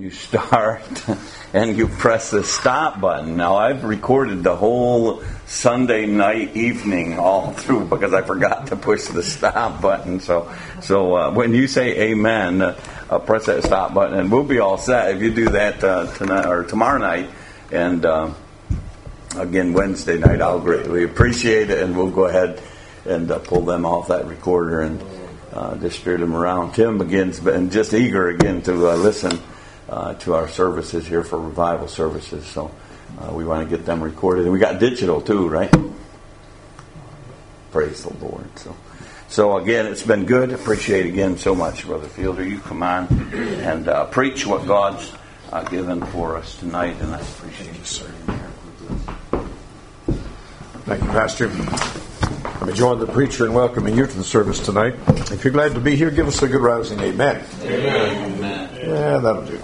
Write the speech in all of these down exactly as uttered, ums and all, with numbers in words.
you start and you press the stop button. Now, I've recorded the whole Sunday night evening all through because I forgot to push the stop button. So so uh, when you say amen, uh, uh, press that stop button and we'll be all set if you do that uh, tonight or tomorrow night. And uh, again, Wednesday night, I'll greatly appreciate it, and we'll go ahead and uh, pull them off that recorder and uh, distribute them around. Tim begins, and just eager again to uh, listen uh, to our services here for revival services. So uh, we want to get them recorded, and we got digital too, right? Praise the Lord. So, so again, it's been good. Appreciate again so much, Brother Fielder. You come on and uh, preach what God's uh, given for us tonight, and I appreciate you, sir. Thank you, Pastor. Let me join the preacher in welcoming you to the service tonight. If you're glad to be here, give us a good rousing amen. Amen. Yeah, that'll do.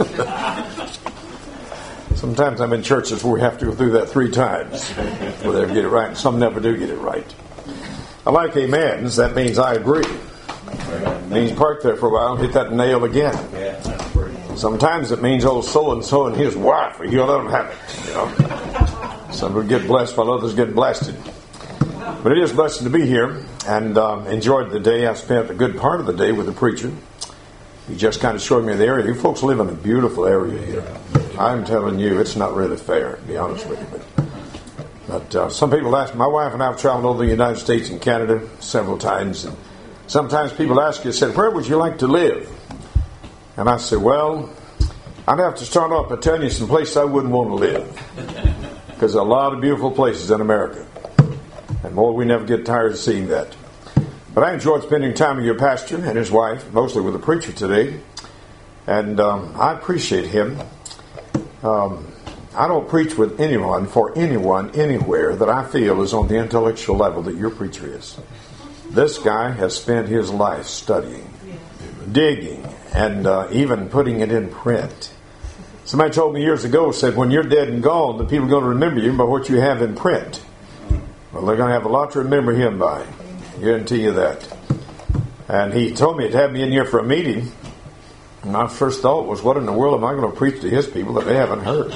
Sometimes I'm in churches where we have to go through that three times before they ever get it right. Some never do get it right. I like amens. That means I agree. It means park there for a while and hit that nail again. Sometimes it means old so-and-so and his wife, or you'll let them have it. You know, some will get blessed while others get blasted. But it is a blessing to be here, and um, enjoyed the day. I spent a good part of the day with the preacher. He just kind of showed me the area. You folks live in a beautiful area here. I'm telling you, it's not really fair, to be honest with you. But, but uh, some people ask, my wife and I have traveled over the United States and Canada several times, and sometimes people ask you, said, where would you like to live? And I said, well, I'd have to start off by telling you some places I wouldn't want to live. Because there are a lot of beautiful places in America. And boy, we never get tired of seeing that. But I enjoyed spending time with your pastor and his wife, mostly with the preacher today. And um, I appreciate him. Um, I don't preach with anyone, for anyone, anywhere that I feel is on the intellectual level that your preacher is. This guy has spent his life studying, digging, and uh, even putting it in print. Somebody told me years ago, said, when you're dead and gone, the people are going to remember you by what you have in print. Well, they're going to have a lot to remember him by. I guarantee you that. And he told me to have me in here for a meeting. And my first thought was, what in the world am I going to preach to his people that they haven't heard?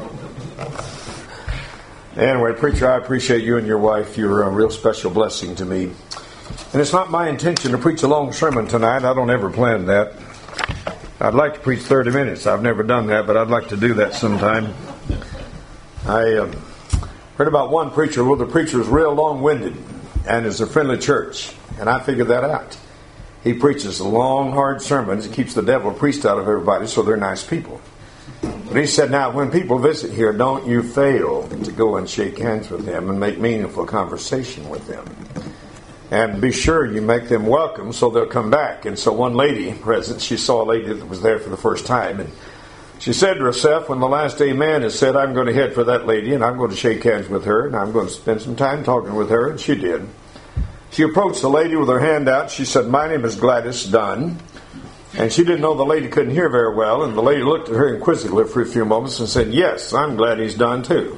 Anyway, preacher, I appreciate you and your wife. You're a real special blessing to me. And it's not my intention to preach a long sermon tonight. I don't ever plan that. I'd like to preach thirty minutes. I've never done that, but I'd like to do that sometime. I uh, heard about one preacher. Well, the preacher is real long-winded and is a friendly church. And I figured that out. He preaches long, hard sermons. He keeps the devil priest out of everybody, so they're nice people. But he said, now, when people visit here, don't you fail to go and shake hands with them and make meaningful conversation with them. And be sure you make them welcome so they'll come back. And so one lady present, she saw a lady that was there for the first time. And she said to herself, when the last amen is said, I'm going to head for that lady and I'm going to shake hands with her and I'm going to spend some time talking with her. And she did. She approached the lady with her hand out. She said, my name is Gladys Dunn. And she didn't know the lady couldn't hear very well. And the lady looked at her inquisitively for a few moments and said, yes, I'm glad he's done too.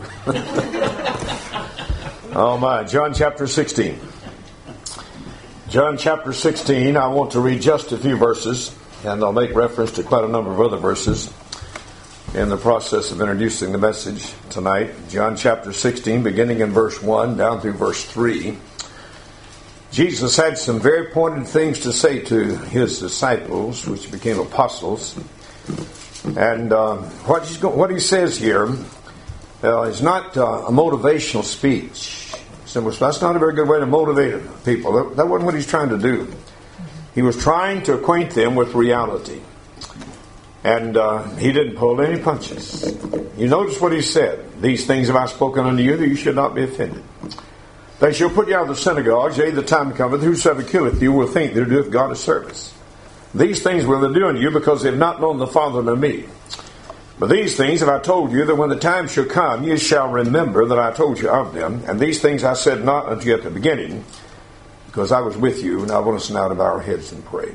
Oh my, John chapter sixteen. John chapter sixteen, I want to read just a few verses, and I'll make reference to quite a number of other verses in the process of introducing the message tonight. John chapter sixteen, beginning in verse one down through verse three. Jesus had some very pointed things to say to his disciples, which became apostles. And uh, what, he's go- what he says here uh, is not uh, a motivational speech. So that's not a very good way to motivate people. That, that wasn't what he's trying to do. He was trying to acquaint them with reality. And uh, he didn't pull any punches. You notice what he said. These things have I spoken unto you, that you should not be offended. They shall put you out of the synagogues, yea, the time cometh, whosoever killeth you will think that he doeth God a service. These things will they do unto you, because they have not known the Father nor me. But these things have I told you, that when the time shall come, ye shall remember that I told you of them. And these things I said not unto you at the beginning, because I was with you. And I want us now to bow our heads and pray.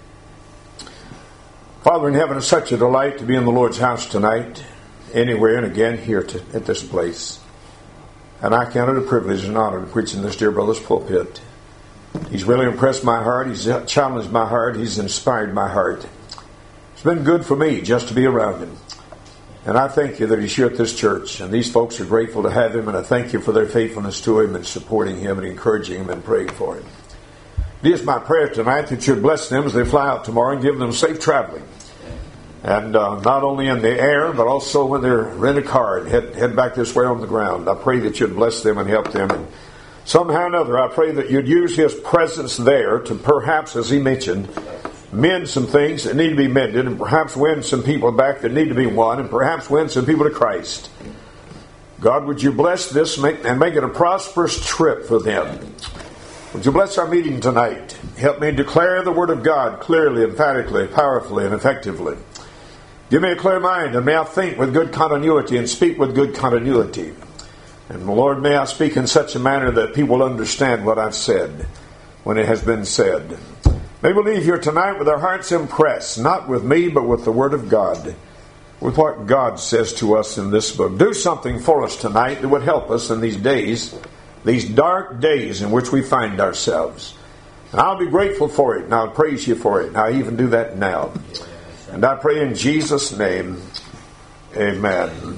Father in heaven, it's such a delight to be in the Lord's house tonight, anywhere and again here to, at this place. And I count it a privilege and honor to preach in this dear brother's pulpit. He's really impressed my heart. He's challenged my heart. He's inspired my heart. It's been good for me just to be around him. And I thank you that he's here at this church. And these folks are grateful to have him. And I thank you for their faithfulness to him and supporting him and encouraging him and praying for him. It is my prayer tonight that you'd bless them as they fly out tomorrow and give them safe traveling. And uh, not only in the air, but also when they're in a car and head, head back this way on the ground. I pray that you'd bless them and help them. And somehow or another, I pray that you'd use his presence there to perhaps, as he mentioned, mend some things that need to be mended, and perhaps win some people back that need to be won, and perhaps win some people to Christ. God, would you bless this and make it a prosperous trip for them? Would you bless our meeting tonight? Help me declare the Word of God clearly, emphatically, powerfully, and effectively. Give me a clear mind, and may I think with good continuity and speak with good continuity. And Lord, may I speak in such a manner that people will understand what I've said when it has been said. May we leave here tonight with our hearts impressed, not with me, but with the Word of God, with what God says to us in this book. Do something for us tonight that would help us in these days, these dark days in which we find ourselves. And I'll be grateful for it, and I'll praise you for it, and I even do that now. And I pray in Jesus' name, amen.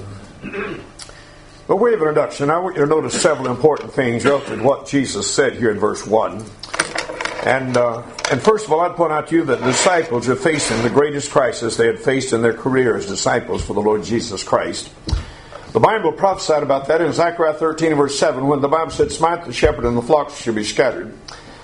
By way of introduction, I want you to notice several important things relative to what Jesus said here in verse one. And uh, and first of all, I'd point out to you that the disciples are facing the greatest crisis they had faced in their career as disciples for the Lord Jesus Christ. The Bible prophesied about that in Zechariah thirteen, verse seven, when the Bible said, "Smite the shepherd and the flocks shall be scattered."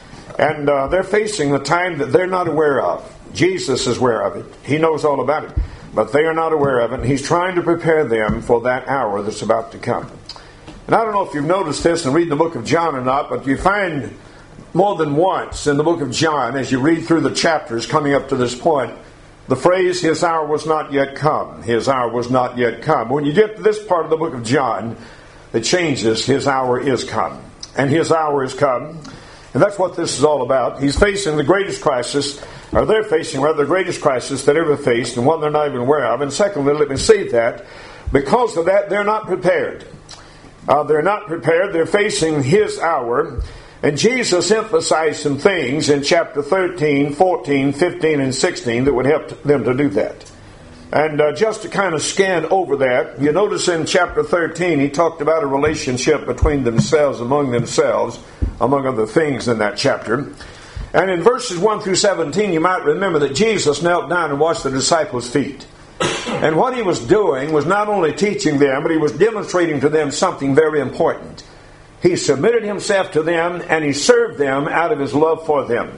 And uh, they're facing the time that they're not aware of. Jesus is aware of it. He knows all about it. But they are not aware of it. And he's trying to prepare them for that hour that's about to come. And I don't know if you've noticed this in reading the book of John or not, but you find more than once in the book of John, as you read through the chapters coming up to this point, the phrase, "His hour was not yet come." His hour was not yet come. When you get to this part of the book of John, it changes. His hour is come. And his hour is come. And that's what this is all about. He's facing the greatest crisis, or they're facing, rather, the greatest crisis that ever faced, and one they're not even aware of. And secondly, let me say that, because of that, they're not prepared. Uh, they're not prepared. They're facing his hour. And Jesus emphasized some things in chapter thirteen, fourteen, fifteen, and sixteen that would help them to do that. And uh, just to kind of scan over that, you notice in chapter thirteen, he talked about a relationship between themselves, among themselves, among other things in that chapter. And in verses one through seventeen, you might remember that Jesus knelt down and washed the disciples' feet. And what he was doing was not only teaching them, but he was demonstrating to them something very important. He submitted himself to them, and he served them out of his love for them.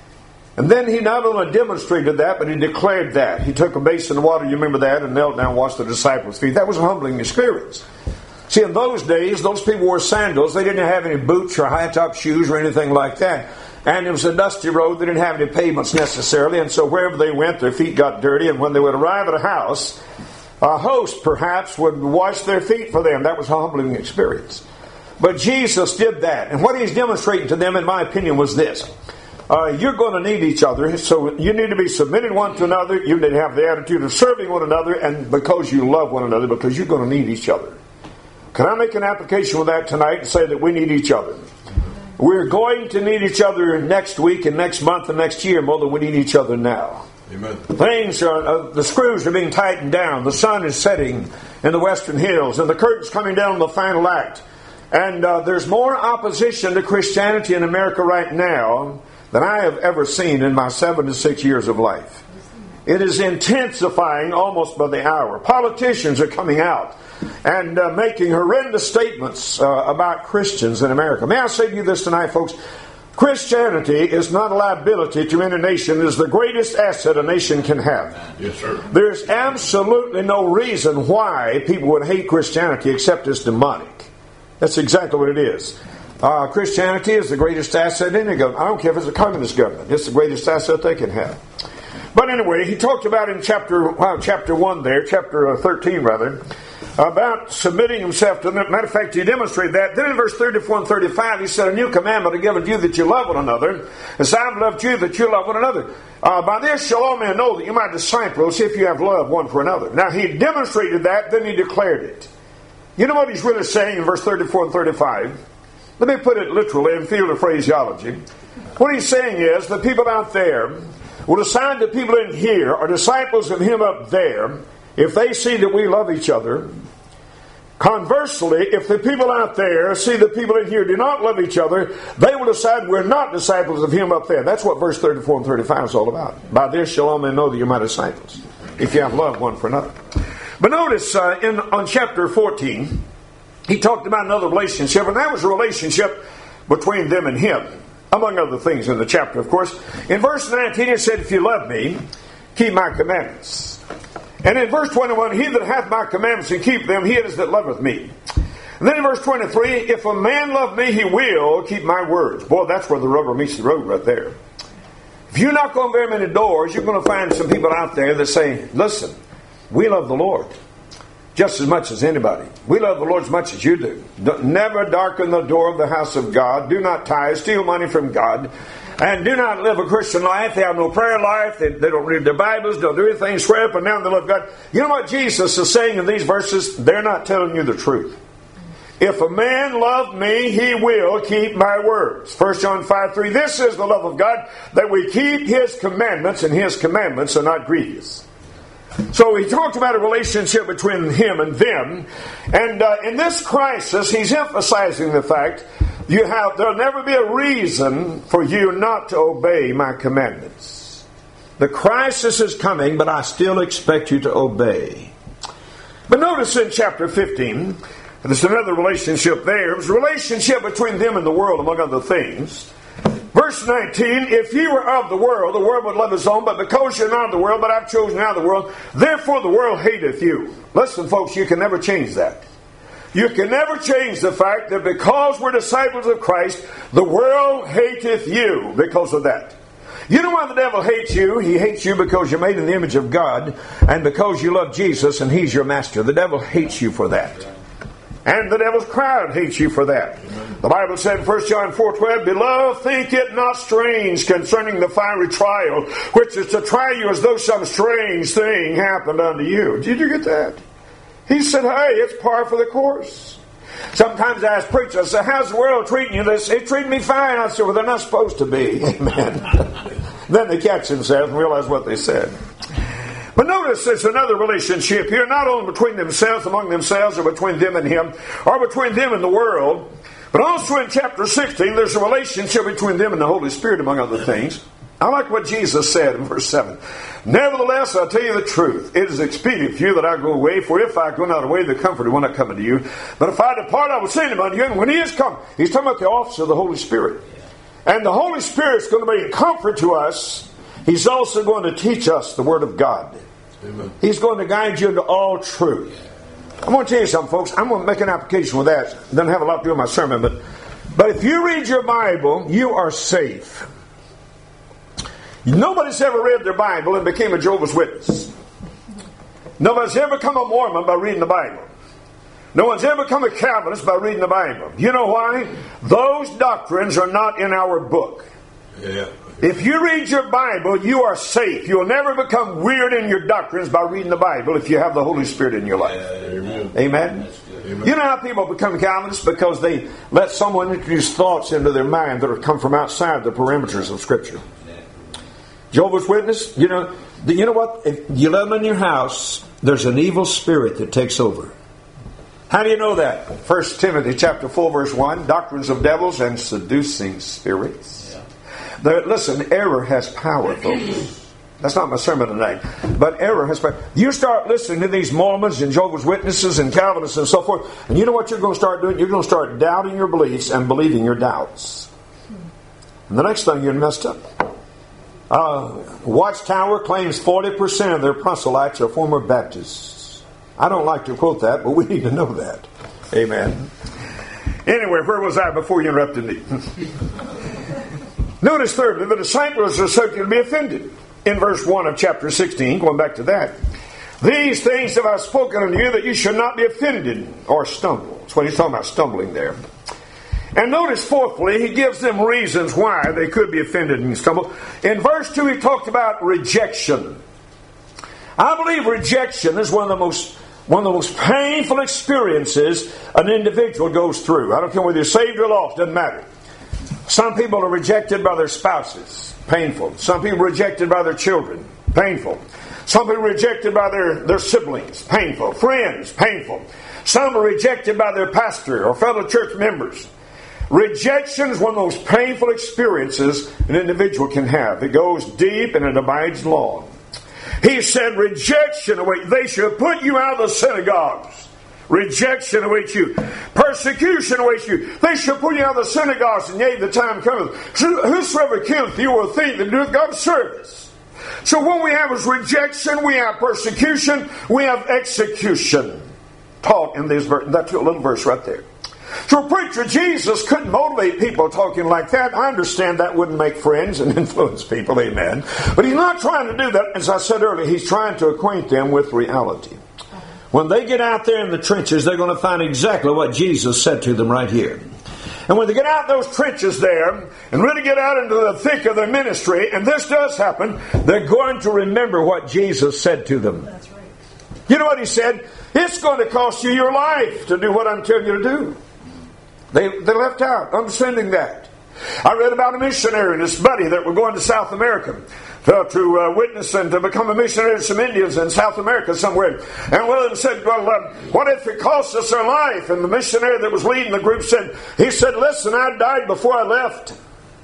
And then he not only demonstrated that, but he declared that. He took a basin of water, you remember that, and knelt down and washed the disciples' feet. That was a humbling experience. See, in those days, those people wore sandals. They didn't have any boots or high-top shoes or anything like that. And it was a dusty road. They didn't have any pavements necessarily. And so wherever they went, their feet got dirty. And when they would arrive at a house, a host perhaps would wash their feet for them. That was a humbling experience. But Jesus did that. And what he's demonstrating to them, in my opinion, was this. Uh, you're going to need each other. So you need to be submitted one to another. You need to have the attitude of serving one another. And because you love one another, because you're going to need each other. Can I make an application with that tonight and say that we need each other? We're going to need each other next week and next month and next year more than we need each other now. Amen. Things are, uh, the screws are being tightened down. The sun is setting in the western hills, and the curtain's coming down on the final act. And uh, there's more opposition to Christianity in America right now than I have ever seen in my seventy-six years of life. It is intensifying almost by the hour. Politicians are coming out and uh, making horrendous statements uh, about Christians in America. May I say to you this tonight, folks? Christianity is not a liability to any nation. It is the greatest asset a nation can have. Yes, sir. There's absolutely no reason why people would hate Christianity except it's demonic. That's exactly what it is. Uh, Christianity is the greatest asset in any government. I don't care if it's a communist government. It's the greatest asset they can have. But anyway, he talked about in chapter well, chapter one there, chapter uh, thirteen rather, about submitting himself to them. Matter of fact, he demonstrated that. Then in verse thirty-four and thirty-five, he said, "A new commandment I give unto you, that you love one another, as I have loved you, that you love one another. Uh, by this shall all men know that you are my disciples, if you have love one for another." Now, he demonstrated that, then he declared it. You know what he's really saying in verse thirty-four and thirty-five? Let me put it literally in field of phraseology. What he's saying is, the people out there will decide the people in here are disciples of Him up there if they see that we love each other. Conversely, if the people out there see the people in here do not love each other, they will decide we're not disciples of Him up there. That's what verse thirty-four and thirty-five is all about. By this shall all men know that you're my disciples, if you have love one for another. But notice uh, in on chapter fourteen, he talked about another relationship, and that was a relationship between them and Him, among other things in the chapter, of course. In verse nineteen, it said, if you love me, keep my commandments. And in verse twenty-one, he that hath my commandments and keep them, he it is that loveth me. And then in verse twenty-three, if a man love me, he will keep my words. Boy, that's where the rubber meets the road right there. If you knock on very many doors, you're going to find some people out there that say, listen, we love the Lord just as much as anybody. We love the Lord as much as you do. Never darken the door of the house of God. Do not tithe, steal money from God. And do not live a Christian life. They have no prayer life. They, they don't read their Bibles. Don't do anything. Swear up and down they love God. You know what Jesus is saying in these verses? They're not telling you the truth. If a man love me, he will keep my words. First John five three. This is the love of God, that we keep His commandments, and His commandments are not grievous. So he talked about a relationship between Him and them. And uh, in this crisis, he's emphasizing the fact you have there'll never be a reason for you not to obey my commandments. The crisis is coming, but I still expect you to obey. But notice in chapter fifteen, there's another relationship there. It was a relationship between them and the world, among other things. Verse nineteen, if ye were of the world, the world would love his own, but because you're not of the world, but I've chosen out of the world, therefore the world hateth you. Listen, folks, you can never change that. You can never change the fact that because we're disciples of Christ, the world hateth you because of that. You know why the devil hates you? He hates you because you're made in the image of God, and because you love Jesus and He's your master. The devil hates you for that. And the devil's crowd hates you for that. The Bible said in First John four twelve, beloved, think it not strange concerning the fiery trial, which is to try you as though some strange thing happened unto you. Did you get that? He said, hey, it's par for the course. Sometimes I ask preachers, I say, how's the world treating you? They say, treating me fine. I said, well, they're not supposed to be. Amen. Then they catch themselves and realize what they said. But notice there's another relationship here, not only between themselves, among themselves, or between them and Him, or between them and the world, but also in chapter sixteen, there's a relationship between them and the Holy Spirit, among other things. I like what Jesus said in verse seven. Nevertheless, I tell you the truth. It is expedient for you that I go away, for if I go not away, the Comforter will not come unto you. But if I depart, I will send Him unto you. And when He is come, He's talking about the office of the Holy Spirit. And the Holy Spirit is going to be a comfort to us. He's also going to teach us the Word of God. Amen. He's going to guide you into all truth. I'm going to tell you something, folks. I'm going to make an application with that. It doesn't have a lot to do with my sermon, but but if you read your Bible, you are safe. Nobody's ever read their Bible and became a Jehovah's Witness. Nobody's ever become a Mormon by reading the Bible. No one's ever become a Calvinist by reading the Bible. You know why? Those doctrines are not in our book. Yeah. If you read your Bible, you are safe. You'll never become weird in your doctrines by reading the Bible if you have the Holy Spirit in your life. Amen. Amen. Amen. You know how people become Calvinists? Because they let someone introduce thoughts into their mind that have come from outside the perimeters of Scripture. Jehovah's Witness, you know, you know what? If you let them in your house, there's an evil spirit that takes over. How do you know that? First Timothy chapter four, verse one, doctrines of devils and seducing spirits. Yeah. There, listen, error has power, folks. That's not my sermon tonight. But error has power. You start listening to these Mormons and Jehovah's Witnesses and Calvinists and so forth, and you know what you're going to start doing? You're going to start doubting your beliefs and believing your doubts. And the next thing, you're messed up. Uh, Watchtower claims forty percent of their proselytes are former Baptists. I don't like to quote that, but we need to know that. Amen. Anyway, where was I before you interrupted me? Notice thirdly, the disciples are subject to be offended. In verse one of chapter sixteen, going back to that. These things have I spoken unto you, that you should not be offended or stumble. That's what he's talking about, stumbling there. And notice fourthly, he gives them reasons why they could be offended and stumble. In verse two, he talked about rejection. I believe rejection is one of the most one of the most painful experiences an individual goes through. I don't care whether you're saved or lost, doesn't matter. Some people are rejected by their spouses. Painful. Some people rejected by their children. Painful. Some people rejected by their, their siblings. Painful. Friends. Painful. Some are rejected by their pastor or fellow church members. Rejection is one of those painful experiences an individual can have. It goes deep and it abides long. He said rejection awaits. They should put you out of the synagogues. Rejection awaits you. Persecution awaits you. They shall put you out of the synagogues, and yea, the time cometh. Whosoever killeth you will think that doeth God service. So what we have is rejection, we have persecution, we have execution. Taught in this verse, that little verse right there. So a preacher, Jesus, couldn't motivate people talking like that. I understand that wouldn't make friends and influence people, amen. But he's not trying to do that. As I said earlier, he's trying to acquaint them with reality. When they get out there in the trenches, they're going to find exactly what Jesus said to them right here. And when they get out those trenches there and really get out into the thick of their ministry, and this does happen, they're going to remember what Jesus said to them. That's right. You know what he said? It's going to cost you your life to do what I'm telling you to do. They, they left out, understanding that. I read about a missionary and his buddy that were going to South America to, to uh, witness and to become a missionary to some Indians in South America somewhere. And one of them said, well, uh, what if it costs us our life? And the missionary that was leading the group said, he said, listen, I died before I left.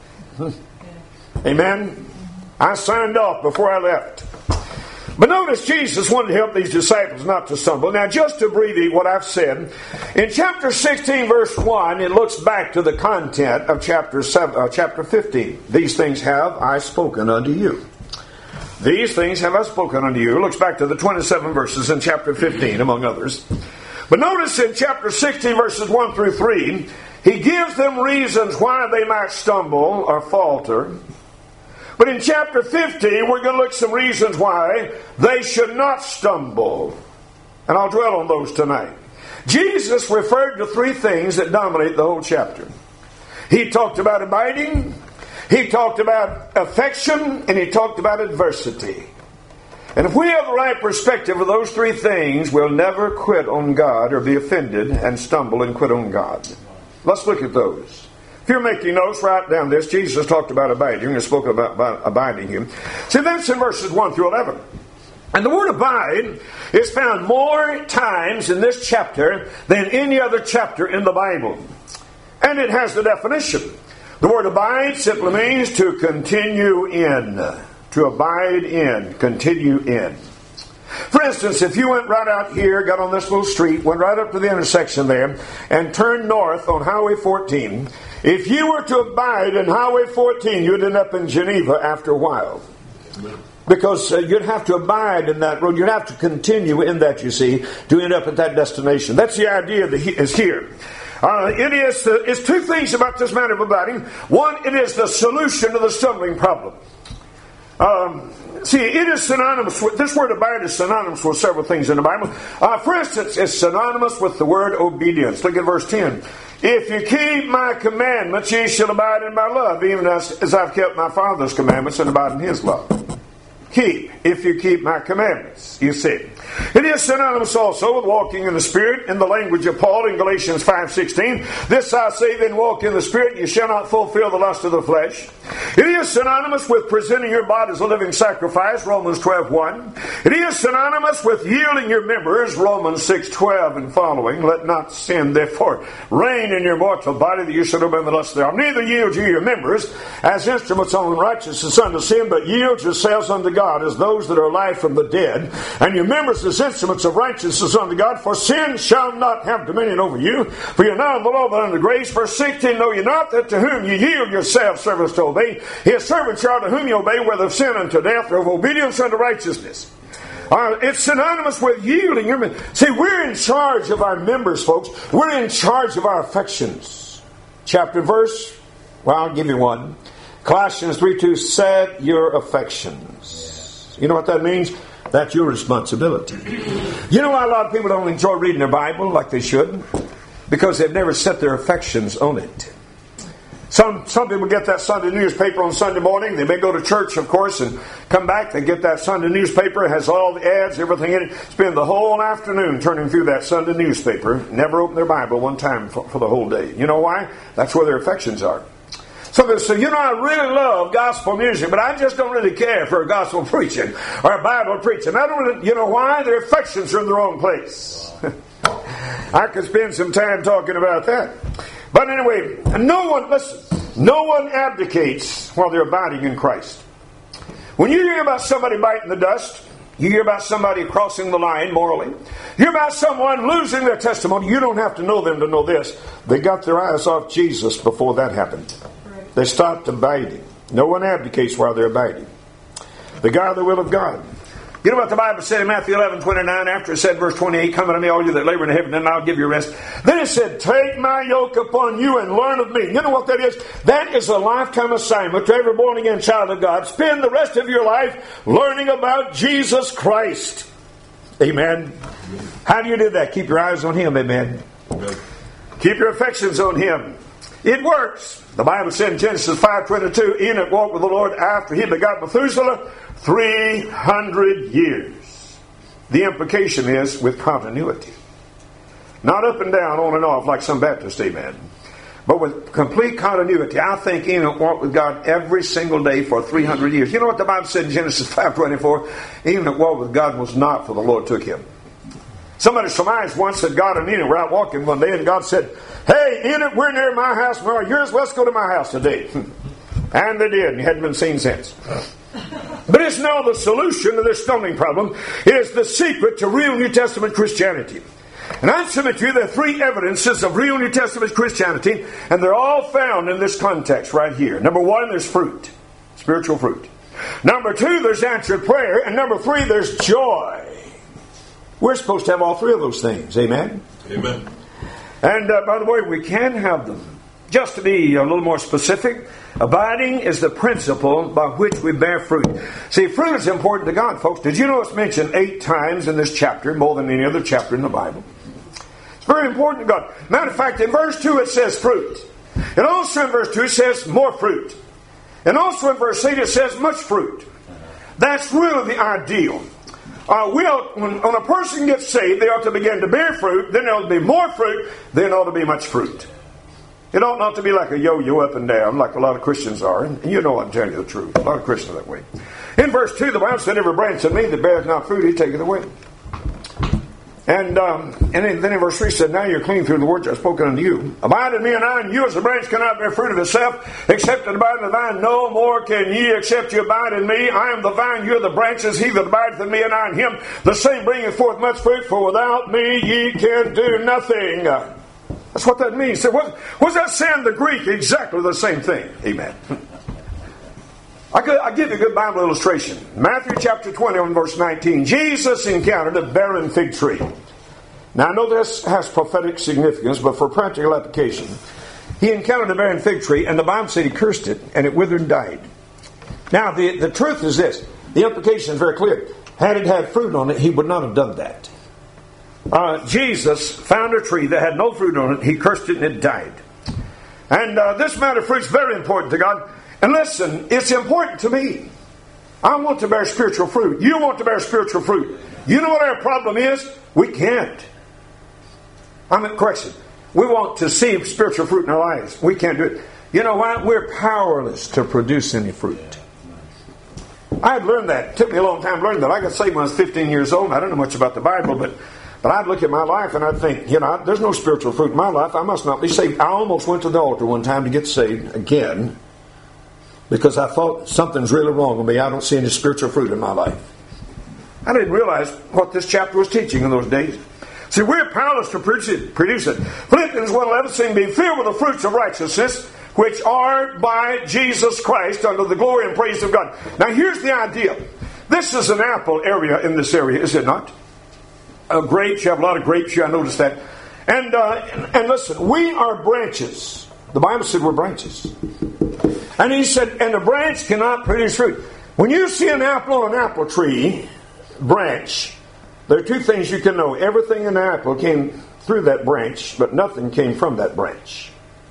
Amen? I signed off before I left. But notice Jesus wanted to help these disciples not to stumble. Now, just to abbreviate what I've said, in chapter sixteen, verse one, it looks back to the content of chapter seven, uh, chapter fifteen. These things have I spoken unto you. These things have I spoken unto you. It looks back to the twenty-seven verses in chapter fifteen, among others. But notice in chapter sixteen, verses one through three, he gives them reasons why they might stumble or falter. But in chapter fifteen, we're going to look at some reasons why they should not stumble. And I'll dwell on those tonight. Jesus referred to three things that dominate the whole chapter. He talked about abiding, he talked about affection, and he talked about adversity. And if we have the right perspective of those three things, we'll never quit on God or be offended and stumble and quit on God. Let's look at those. If you're making notes, write down this. Jesus talked about abiding and spoke about, about abiding him. See, that's in verses one through eleven. And the word abide is found more times in this chapter than any other chapter in the Bible. And it has the definition. The word abide simply means to continue in. To abide in. Continue in. For instance, if you went right out here, got on this little street, went right up to the intersection there, and turned north on Highway fourteen, if you were to abide in Highway fourteen, you'd end up in Geneva after a while. Because uh, you'd have to abide in that road. You'd have to continue in that, you see, to end up at that destination. That's the idea that he is here. Uh, it is the, it's two things about this matter of abiding. One, it is the solution to the stumbling problem. Um, see, it is synonymous with, this word abide is synonymous with several things in the Bible. Uh, for instance, it's synonymous with the word obedience. Look at verse ten. If you keep my commandments, ye shall abide in my love, even as, as I've kept my Father's commandments and abide in his love. Keep, if you keep my commandments, you see. It is synonymous also with walking in the Spirit, in the language of Paul in Galatians five sixteen. This I say, then walk in the Spirit, you shall not fulfill the lust of the flesh. It is synonymous with presenting your body as a living sacrifice, Romans twelve one. It is synonymous with yielding your members, Romans six twelve and following. Let not sin, therefore, reign in your mortal body, that you should obey the lust thereof. Neither yield you your members as instruments of unrighteousness unto sin, but yield yourselves unto God as those that are alive from the dead, and your members as instruments of righteousness unto God. For sin shall not have dominion over you, for you're not of the law but under grace. Verse sixteen, know ye not that to whom ye yield yourselves servants to obey, his servants are to whom ye obey, whether of sin unto death or of obedience unto righteousness. Uh, it's synonymous with yielding your members. See, we're in charge of our members, folks. We're in charge of our affections. Chapter verse, well, I'll give you one. Colossians three two, set your affections. You know what that means? That's your responsibility. You know why a lot of people don't enjoy reading their Bible like they should? Because they've never set their affections on it. Some some people get that Sunday newspaper on Sunday morning. They may go to church, of course, and come back. They get that Sunday newspaper. It has all the ads, everything in it. Spend the whole afternoon turning through that Sunday newspaper. Never open their Bible one time for, for the whole day. You know why? That's where their affections are. Some people say, you know, I really love gospel music, but I just don't really care for gospel preaching or Bible preaching. I don't really, you know why? Their affections are in the wrong place. I could spend some time talking about that. But anyway, no one, listen, no one abdicates while they're abiding in Christ. When you hear about somebody biting the dust, you hear about somebody crossing the line morally, you hear about someone losing their testimony, you don't have to know them to know this. They got their eyes off Jesus before that happened. They stopped abiding. No one abdicates while they're abiding. They guard the will of God. You know what the Bible said in Matthew eleven twenty-nine, after it said, verse twenty-eight, come unto me, all you that labor in heaven, and I'll give you rest. Then it said, take my yoke upon you and learn of me. You know what that is? That is a lifetime assignment to every born-again child of God. Spend the rest of your life learning about Jesus Christ. Amen. How do you do that? Keep your eyes on Him. Amen. Amen. Keep your affections on Him. It works. The Bible said in Genesis five twenty-two, Enoch walked with the Lord after he begot Methuselah three hundred years. The implication is with continuity. Not up and down, on and off like some Baptists, amen. But with complete continuity. I think Enoch walked with God every single day for three hundred years. You know what the Bible said in Genesis five twenty-four? Enoch walked with God was not, for the Lord took him. Somebody surmised once that God and Enoch were out walking one day, and God said, hey, Enoch, we're near my house tomorrow. Yours, let's go to my house today. And they did, and he hadn't been seen since. But it's now the solution to this stumbling problem. It is the secret to real New Testament Christianity. And I submit to you there are three evidences of real New Testament Christianity, and they're all found in this context right here. Number one, there's fruit, spiritual fruit. Number two, there's answered prayer. And number three, there's joy. We're supposed to have all three of those things. Amen? Amen. And uh, by the way, we can have them. Just to be a little more specific, abiding is the principle by which we bear fruit. See, fruit is important to God, folks. Did you know it's mentioned eight times in this chapter, more than any other chapter in the Bible? It's very important to God. Matter of fact, in verse two it says fruit. And also in verse two it says more fruit. And also in verse eight it says much fruit. That's really the ideal. Uh, we ought, when, when a person gets saved, they ought to begin to bear fruit, then there ought to be more fruit, then there ought to be much fruit. It ought not to be like a yo-yo up and down, like a lot of Christians are. And you know I'm telling you the truth. A lot of Christians are that way. In verse two, the Bible said, every branch in me that beareth not fruit, He taketh away. And um, and then in verse three said, now you're clean through the words I have spoken unto you. Abide in me and I in you, as the branch cannot bear fruit of itself, except it abide in the vine. No more can ye, except you abide in me. I am the vine, you are the branches. He that abideth in me and I in him, the same bringeth forth much fruit. For without me ye can do nothing. That's what that means. So what, what's that saying in the Greek? Exactly the same thing. Amen. I'll give you a good Bible illustration. Matthew chapter twenty and verse nineteen. Jesus encountered a barren fig tree. Now I know this has prophetic significance, but for practical application, he encountered a barren fig tree, and the Bible said he cursed it, and it withered and died. Now the, the truth is this. The implication is very clear. Had it had fruit on it, he would not have done that. Uh, Jesus found a tree that had no fruit on it. He cursed it, and it died. And uh, this matter of fruit is very important to God. And listen, it's important to me. I want to bear spiritual fruit. You want to bear spiritual fruit. You know what our problem is? We can't. I mean, correction. We want to see spiritual fruit in our lives. We can't do it. You know why? We're powerless to produce any fruit. I had learned that. It took me a long time to learn that. I got saved when I was fifteen years old. I don't know much about the Bible, but but I'd look at my life and I'd think, you know, there's no spiritual fruit in my life. I must not be saved. I almost went to the altar one time to get saved again, because I thought something's really wrong with me. I don't see any spiritual fruit in my life. I didn't realize what this chapter was teaching in those days. See, we're powerless to produce it. Produce it. Philippians one eleven, saying, be filled with the fruits of righteousness, which are by Jesus Christ, unto the glory and praise of God. Now here's the idea. This is an apple area in this area, is it not? Uh, grapes, you have a lot of grapes here, I noticed that. And, uh, and listen, we are branches. The Bible said we're branches. And he said, and the branch cannot produce fruit. When you see an apple on an apple tree branch, there are two things you can know. Everything in the apple came through that branch, but nothing came from that branch.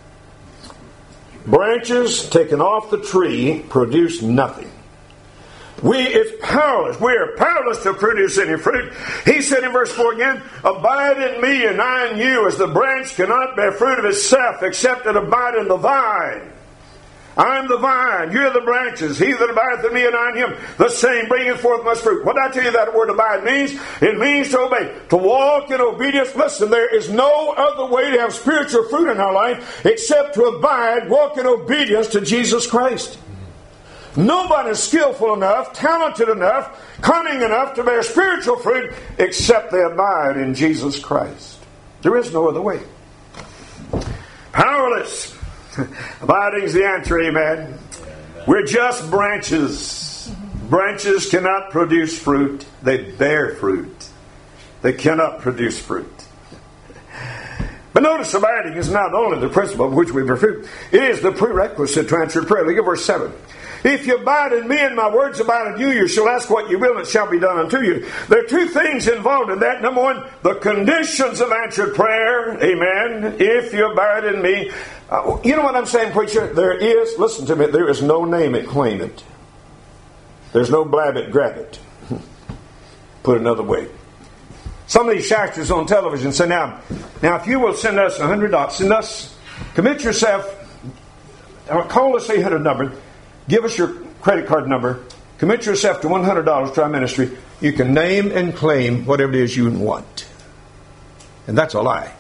Branches taken off the tree produce nothing. We, it's powerless. We are powerless to produce any fruit. He said in verse four again, abide in me and I in you, as the branch cannot bear fruit of itself, except it abide in the vine. I am the vine, you are the branches. He that abideth in me and I in him, the same bringeth forth much fruit. What did I tell you that word abide means? It means to obey, to walk in obedience. Listen, there is no other way to have spiritual fruit in our life except to abide, walk in obedience to Jesus Christ. Nobody is skillful enough, talented enough, cunning enough to bear spiritual fruit except they abide in Jesus Christ. There is no other way. Powerless. Abiding is the answer, amen. We're just branches. Branches cannot produce fruit. They bear fruit. They cannot produce fruit. But notice abiding is not only the principle of which we bear fruit, it is the prerequisite to answered prayer. Look at verse seven. If you abide in me and my words abide in you, you shall ask what you will and it shall be done unto you. There are two things involved in that. Number one, the conditions of answered prayer. Amen. If you abide in me. Uh, you know what I'm saying, preacher? There is, listen to me, there is no name it, claim it. There's no blab it, grab it. Put it another way. Some of these shysters on television say, now, now if you will send us a hundred dollars, send us, commit yourself, call us eight hundred number, give us your credit card number, commit yourself to one hundred dollars to our ministry. You can name and claim whatever it is you want. And that's a lie.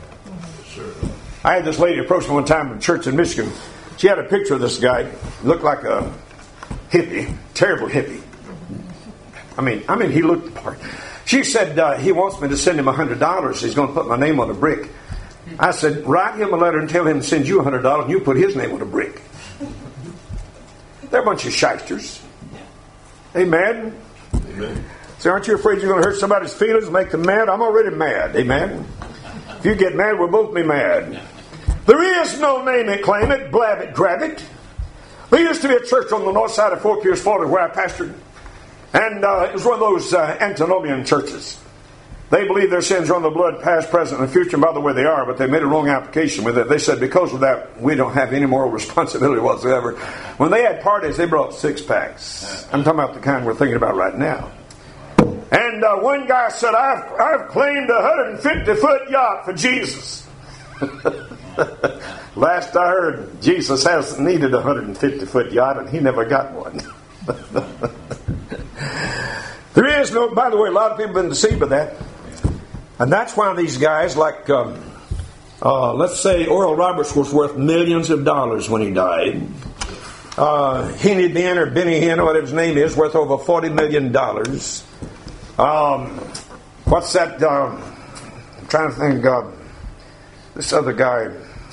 I had this lady approach me one time in a church in Michigan. She had a picture of this guy. Looked like a hippie. Terrible hippie. I mean, I mean, he looked the part. She said, uh, he wants me to send him one hundred dollars. He's going to put my name on a brick. I said, write him a letter and tell him to send you one hundred dollars and you put his name on a brick. They're a bunch of shysters. Amen? Amen. So aren't you afraid you're going to hurt somebody's feelings, make them mad? I'm already mad. Amen? If you get mad, we'll both be mad. There is no name it, claim it, blab it, grab it. There used to be a church on the north side of Fort Pierce, Florida, where I pastored. And uh, it was one of those uh, antinomian churches. They believe their sins are on the blood, past, present, and future. And by the way, they are, but they made a wrong application with it. They said because of that, we don't have any moral responsibility whatsoever. When they had parties, they brought six packs. I'm talking about the kind we're thinking about right now. And uh, one guy said, I've, I've claimed a one hundred fifty foot yacht for Jesus. Last I heard, Jesus hasn't needed a one hundred fifty foot yacht, and he never got one. There is no, by the way, a lot of people have been deceived by that. And that's why these guys like, um, uh, let's say Oral Roberts was worth millions of dollars when he died. Uh, Henny Ben or Benny Hinn or whatever his name is, worth over forty million dollars. Um, what's that? Uh, I'm trying to think. Uh, this other guy.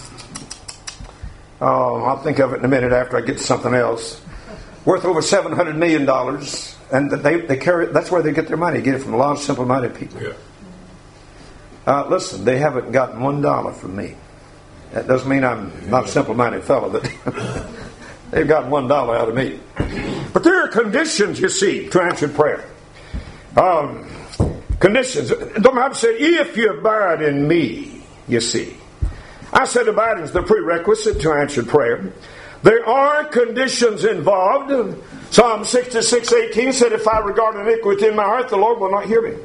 Uh, I'll think of it in a minute after I get to something else. Worth over seven hundred million dollars. And they, they carry, that's where they get their money. They get it from a lot of simple-minded people. Yeah. Uh, listen, they haven't gotten one dollar from me. That doesn't mean I'm not a simple-minded fellow, but they've gotten one dollar out of me. But there are conditions, you see, to answered prayer. Um, conditions. The Bible said, if you abide in me, you see. I said abiding is the prerequisite to answered prayer. There are conditions involved. Psalm sixty-six eighteen said, if I regard iniquity in my heart, the Lord will not hear me.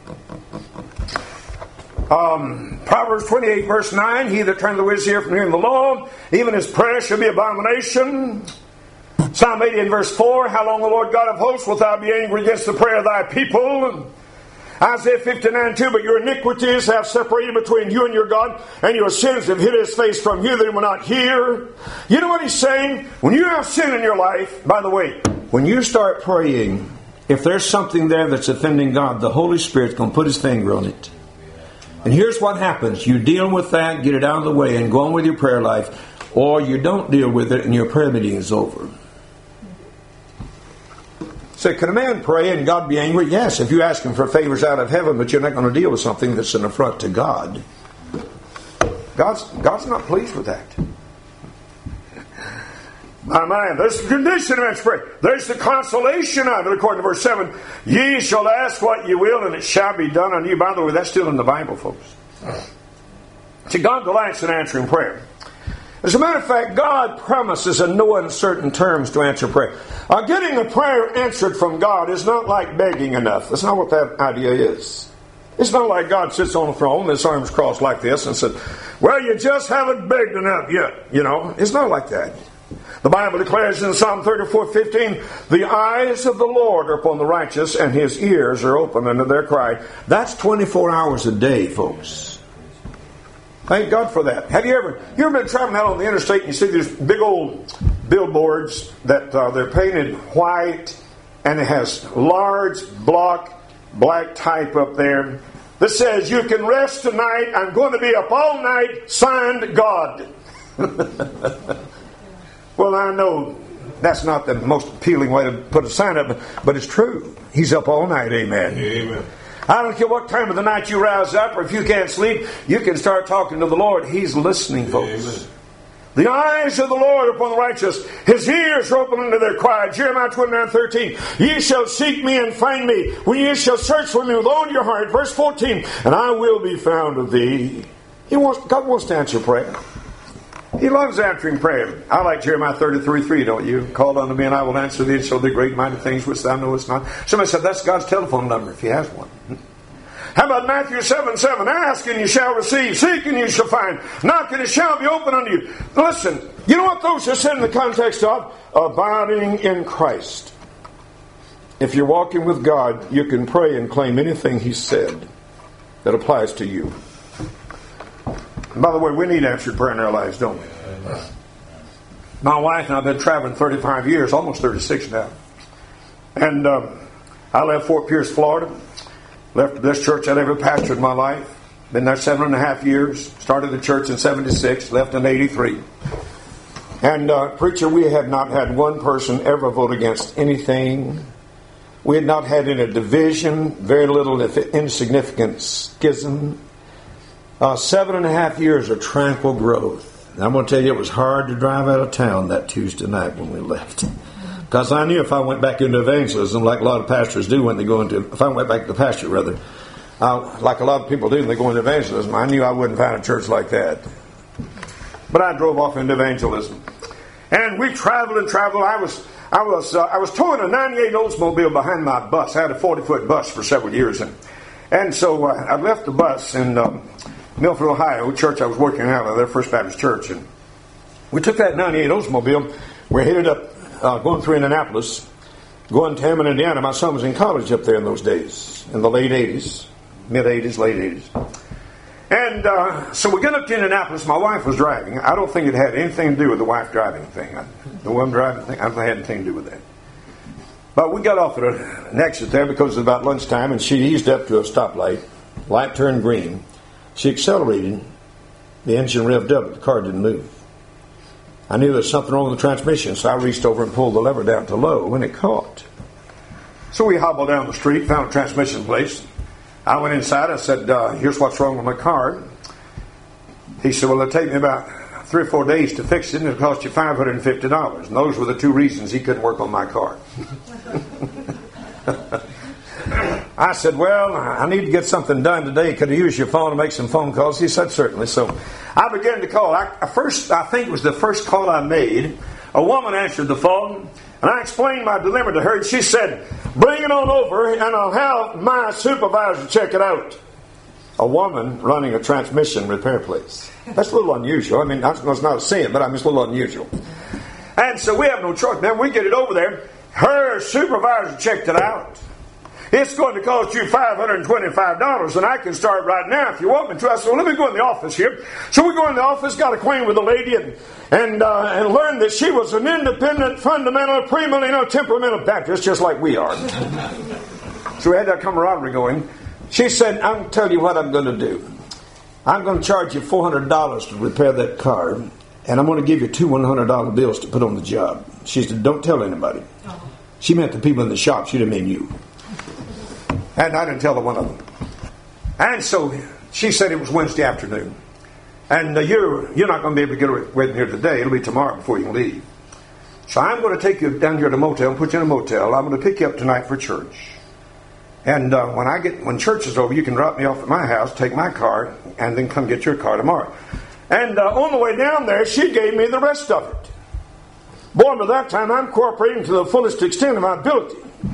Um, Proverbs twenty-eight verse nine, he that turneth away his ear from hearing the law, even his prayer shall be abomination. Psalm eighty and verse four, how long, O Lord God of hosts, wilt thou be angry against the prayer of thy people? Isaiah fifty-nine two, but your iniquities have separated between you and your God, and your sins have hid his face from you that he will not hear. You know what he's saying? When you have sin in your life, by the way, when you start praying, if there's something there that's offending God, the Holy Spirit's going to put his finger on it. And here's what happens. You deal with that, get it out of the way, and go on with your prayer life, or you don't deal with it and your prayer meeting is over. So can a man pray and God be angry? Yes, if you ask him for favors out of heaven, but you're not going to deal with something that's an affront to God. God's, God's not pleased with that. My man, there's the condition of answered prayer. There's the consolation of it, according to verse seven. Ye shall ask what ye will, and it shall be done unto you. By the way, that's still in the Bible, folks. See, God delights in answering prayer. As a matter of fact, God promises in no uncertain terms to answer prayer. Uh, getting a prayer answered from God is not like begging enough. That's not what that idea is. It's not like God sits on the throne, his arms crossed like this, and says, well, you just haven't begged enough yet. You know, it's not like that. The Bible declares in Psalm thirty-four fifteen, the eyes of the Lord are upon the righteous, and his ears are open unto their cry. That's twenty-four hours a day, folks. Thank God for that. Have you ever you ever been traveling out on the interstate and you see these big old billboards that uh, they're painted white and it has large block black type up there that says, you can rest tonight, I'm going to be up all night, signed God. Well, I know that's not the most appealing way to put a sign up, but it's true. He's up all night, amen. Amen. I don't care what time of the night you rouse up, or if you can't sleep, you can start talking to the Lord. He's listening, folks. Amen. The eyes of the Lord are upon the righteous. His ears are open unto their cry. Jeremiah twenty-nine thirteen. Ye shall seek me and find me, when ye shall search for me with all your heart. Verse fourteen. And I will be found of thee. He wants, God wants to answer prayer. He loves answering prayer. I like Jeremiah thirty-three three, don't you? Call unto me and I will answer thee and show thee great mighty things which thou knowest not. Somebody said that's God's telephone number if he has one. How about Matthew seven seven? Ask and you shall receive. Seek and you shall find. Knock and it shall be open unto you. Listen, you know what those are said in the context of? Abiding in Christ. If you're walking with God, you can pray and claim anything He said that applies to you. And by the way, we need answered prayer in our lives, don't we? My wife and I have been traveling thirty-five years, almost thirty-six now. And um, I left Fort Pierce, Florida. Left this church I'd ever pastored in my life. Been there seven and a half years. Started the church in seventy-six. Left in eighty-three. And uh, preacher, we had not had one person ever vote against anything. We had not had any division. Very little, if insignificant, schism. Uh, seven and a half years of tranquil growth. And I'm going to tell you, it was hard to drive out of town that Tuesday night when we left. Because I knew if I went back into evangelism, like a lot of pastors do when they go into, if I went back to the pasture, rather, uh, like a lot of people do when they go into evangelism, I knew I wouldn't find a church like that. But I drove off into evangelism. And we traveled and traveled. I was I was, uh, I was towing a ninety-eight Oldsmobile behind my bus. I had a forty-foot bus for several years. And, and so uh, I left the bus in um, Milford, Ohio, church I was working out of, their First Baptist Church. And we took that ninety-eight Oldsmobile. We headed up, uh, going through Indianapolis, going to Hammond, Indiana. My son was in college up there in those days, in the late eighties, mid-eighties, late eighties. And uh, so we got up to Indianapolis. My wife was driving. I don't think it had anything to do with the wife driving thing. I, the woman driving thing, I don't think it had anything to do with that. But we got off at an exit there because it was about lunchtime, and she eased up to a stoplight. Light turned green. She accelerated. The engine revved up, but the car didn't move. I knew there was something wrong with the transmission, so I reached over and pulled the lever down to low, and it caught. So we hobbled down the street, found a transmission place. I went inside. I said, uh, here's what's wrong with my car. He said, well, it'll take me about three or four days to fix it, and it'll cost you five hundred fifty dollars. And those were the two reasons he couldn't work on my car. I said, well, I need to get something done today. Could I use your phone to make some phone calls? He said, certainly. So I began to call. I, first, I think it was the first call I made. A woman answered the phone, and I explained my dilemma to her, and she said, bring it on over, and I'll have my supervisor check it out. A woman running a transmission repair place. That's a little unusual. I mean, I was not a sin, but I mean, it's a little unusual. And so we have no choice. Then we get it over there. Her supervisor checked it out. It's going to cost you five hundred twenty-five dollars, and I can start right now if you want me to. I said, well, let me go in the office here. So we go in the office, got acquainted with the lady, and and, uh, and learned that she was an independent, fundamental, premillennial, temperamental Baptist, just like we are. So we had that camaraderie going. She said, I'll tell you what I'm going to do. I'm going to charge you four hundred dollars to repair that car, and I'm going to give you two one hundred dollars bills to put on the job. She said, don't tell anybody. She meant the people in the shop. She didn't mean you. And I didn't tell her one of them. And so she said it was Wednesday afternoon. And uh, you're you're not going to be able to get away here today. It'll be tomorrow before you leave. So I'm going to take you down here to the motel and put you in a motel. I'm going to pick you up tonight for church. And uh, when I get when church is over, you can drop me off at my house, take my car, and then come get your car tomorrow. And uh, on the way down there, she gave me the rest of it. Boy, by that time, I'm cooperating to the fullest extent of my ability.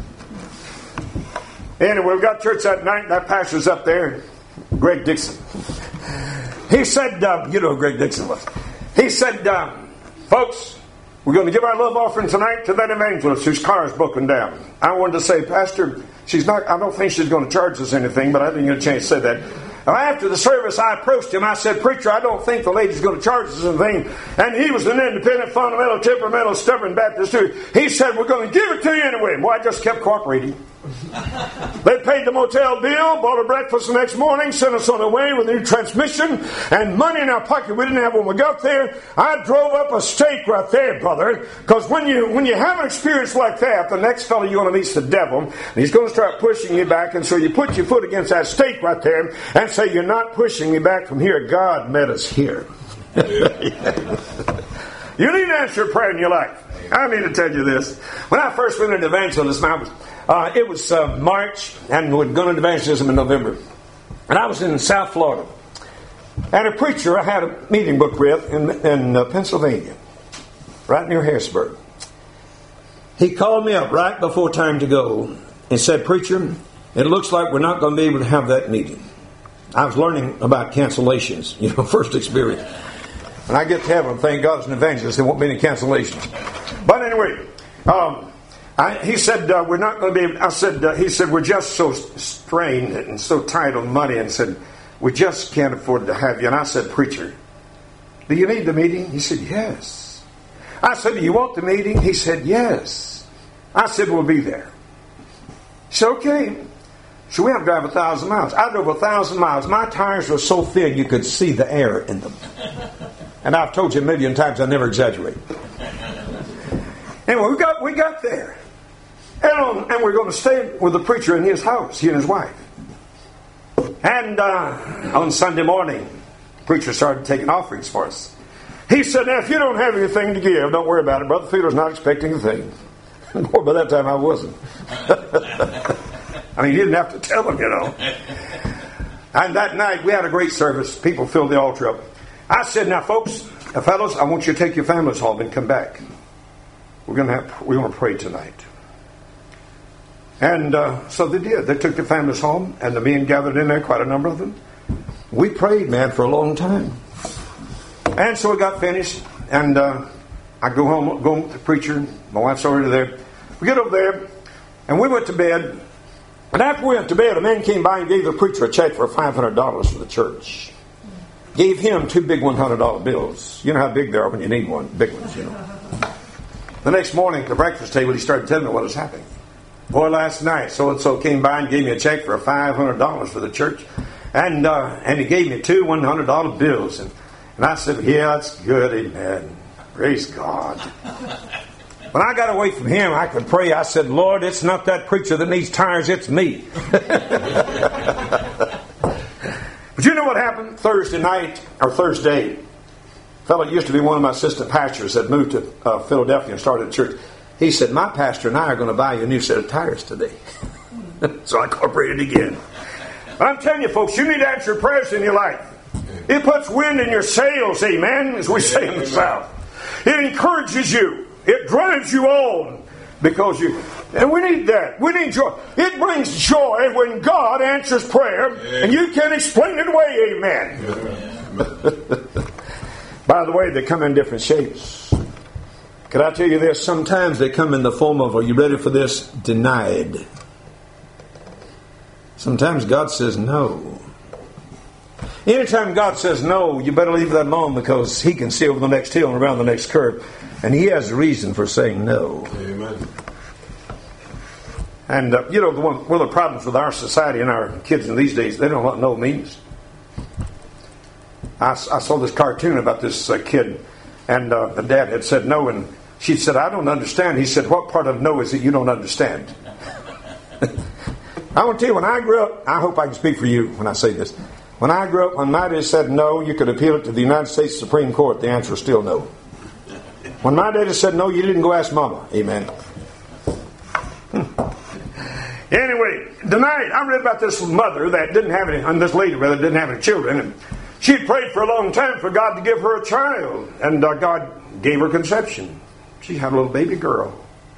Anyway, we got church that night, and that pastor's up there, Greg Dixon. He said, uh, you know who Greg Dixon was. He said, uh, folks, We're going to give our love offering tonight to that evangelist whose car is broken down. I wanted to say, Pastor, she's not, I don't think she's going to charge us anything, but I didn't get a chance to say that. After the service, I approached him. I said, Preacher, I don't think the lady's going to charge us anything. And he was an independent, fundamental, temperamental, stubborn Baptist too. He said, we're going to give it to you anyway. Boy, I just kept cooperating. They paid the motel bill, bought a breakfast the next morning, sent us on the way with a new transmission, and money in our pocket we didn't have when we got there. I drove up a stake right there, brother, because when you when you have an experience like that, the next fellow you're going to meet's the devil, and he's going to start pushing you back, and so you put your foot against that stake right there and say, you're not pushing me back from here. God met us here. You need to answer prayer in your life. I need to tell you this. When I first went into evangelism, I was, uh, it was uh, March, and we'd gone into evangelism in November. And I was in South Florida. And a preacher I had a meeting book with in, in uh, Pennsylvania, right near Harrisburg. He called me up right before time to go and said, Preacher, it looks like we're not going to be able to have that meeting. I was learning about cancellations, you know, first experience. When I get to heaven, thank God as an evangelist, there won't be any cancellations. But anyway, um, I, he said, uh, we're not going to be able, I said, uh, he said, we're just so strained and so tight on money, and said, we just can't afford to have you. And I said, Preacher, do you need the meeting? He said, yes. I said, do you want the meeting? He said, yes. I said, we'll be there. He said, okay. So we have to drive a thousand miles. I drove a thousand miles. My tires were so thin you could see the air in them. And I've told you a million times I never exaggerate. Anyway, we got we got there. And, on, and we're going to stay with the preacher in his house, he and his wife. And uh, on Sunday morning, the preacher started taking offerings for us. He said, now if you don't have anything to give, don't worry about it. Brother Fiedler's not expecting a thing. Boy, by that time I wasn't. I mean, you didn't have to tell him, you know. And that night, we had a great service. People filled the altar up. I said, now, folks, uh, fellows, I want you to take your families home and come back. We're going to have, we're going to pray tonight. And uh, so they did. They took their families home, and the men gathered in there, quite a number of them. We prayed, man, for a long time. And so it got finished, and uh, I go home, go home with the preacher. My wife's already there. We get over there, and we went to bed. And after we went to bed, a man came by and gave the preacher a check for five hundred dollars for the church. Gave him two big one hundred dollar bills. You know how big they are when you need one. Big ones, you know. The next morning at the breakfast table, he started telling me what was happening. Boy, last night, so-and-so came by and gave me a check for five hundred dollars for the church. And uh, and he gave me two one hundred dollar bills. And, and I said, yeah, that's good, amen. Praise God. When I got away from him, I could pray. I said, Lord, it's not that preacher that needs tires, it's me. But you know what happened Thursday night, or Thursday? A fellow used to be one of my assistant pastors that moved to uh, Philadelphia and started a church. He said, my pastor and I are going to buy you a new set of tires today. So I cooperated again. But I'm telling you, folks, you need to answer prayers in your life. It puts wind in your sails, amen, as we say in the South. It encourages you. It drives you on. Because you, and we need that. We need joy. It brings joy when God answers prayer, and you can explain it away, amen. By the way, they come in different shapes. Could I tell you this? Sometimes they come in the form of, are you ready for this? Denied. Sometimes God says no. Anytime God says no, you better leave that alone, because He can see over the next hill and around the next curve. And He has a reason for saying no. Amen. And, uh, you know, the one, one of the problems with our society and our kids in these days, they don't know what no means. I, I saw this cartoon about this uh, kid, and uh, the dad had said no, and she said, I don't understand. He said, what part of no is it you don't understand? I want to tell you, when I grew up, I hope I can speak for you when I say this. When I grew up, when my dad said no, you could appeal it to the United States Supreme Court. The answer is still no. When my daddy said no, you didn't go ask Mama. Amen. Hmm. Anyway, tonight I read about this mother that didn't have any, and this lady rather didn't have any children, and she prayed for a long time for God to give her a child, and uh, God gave her conception. She had a little baby girl.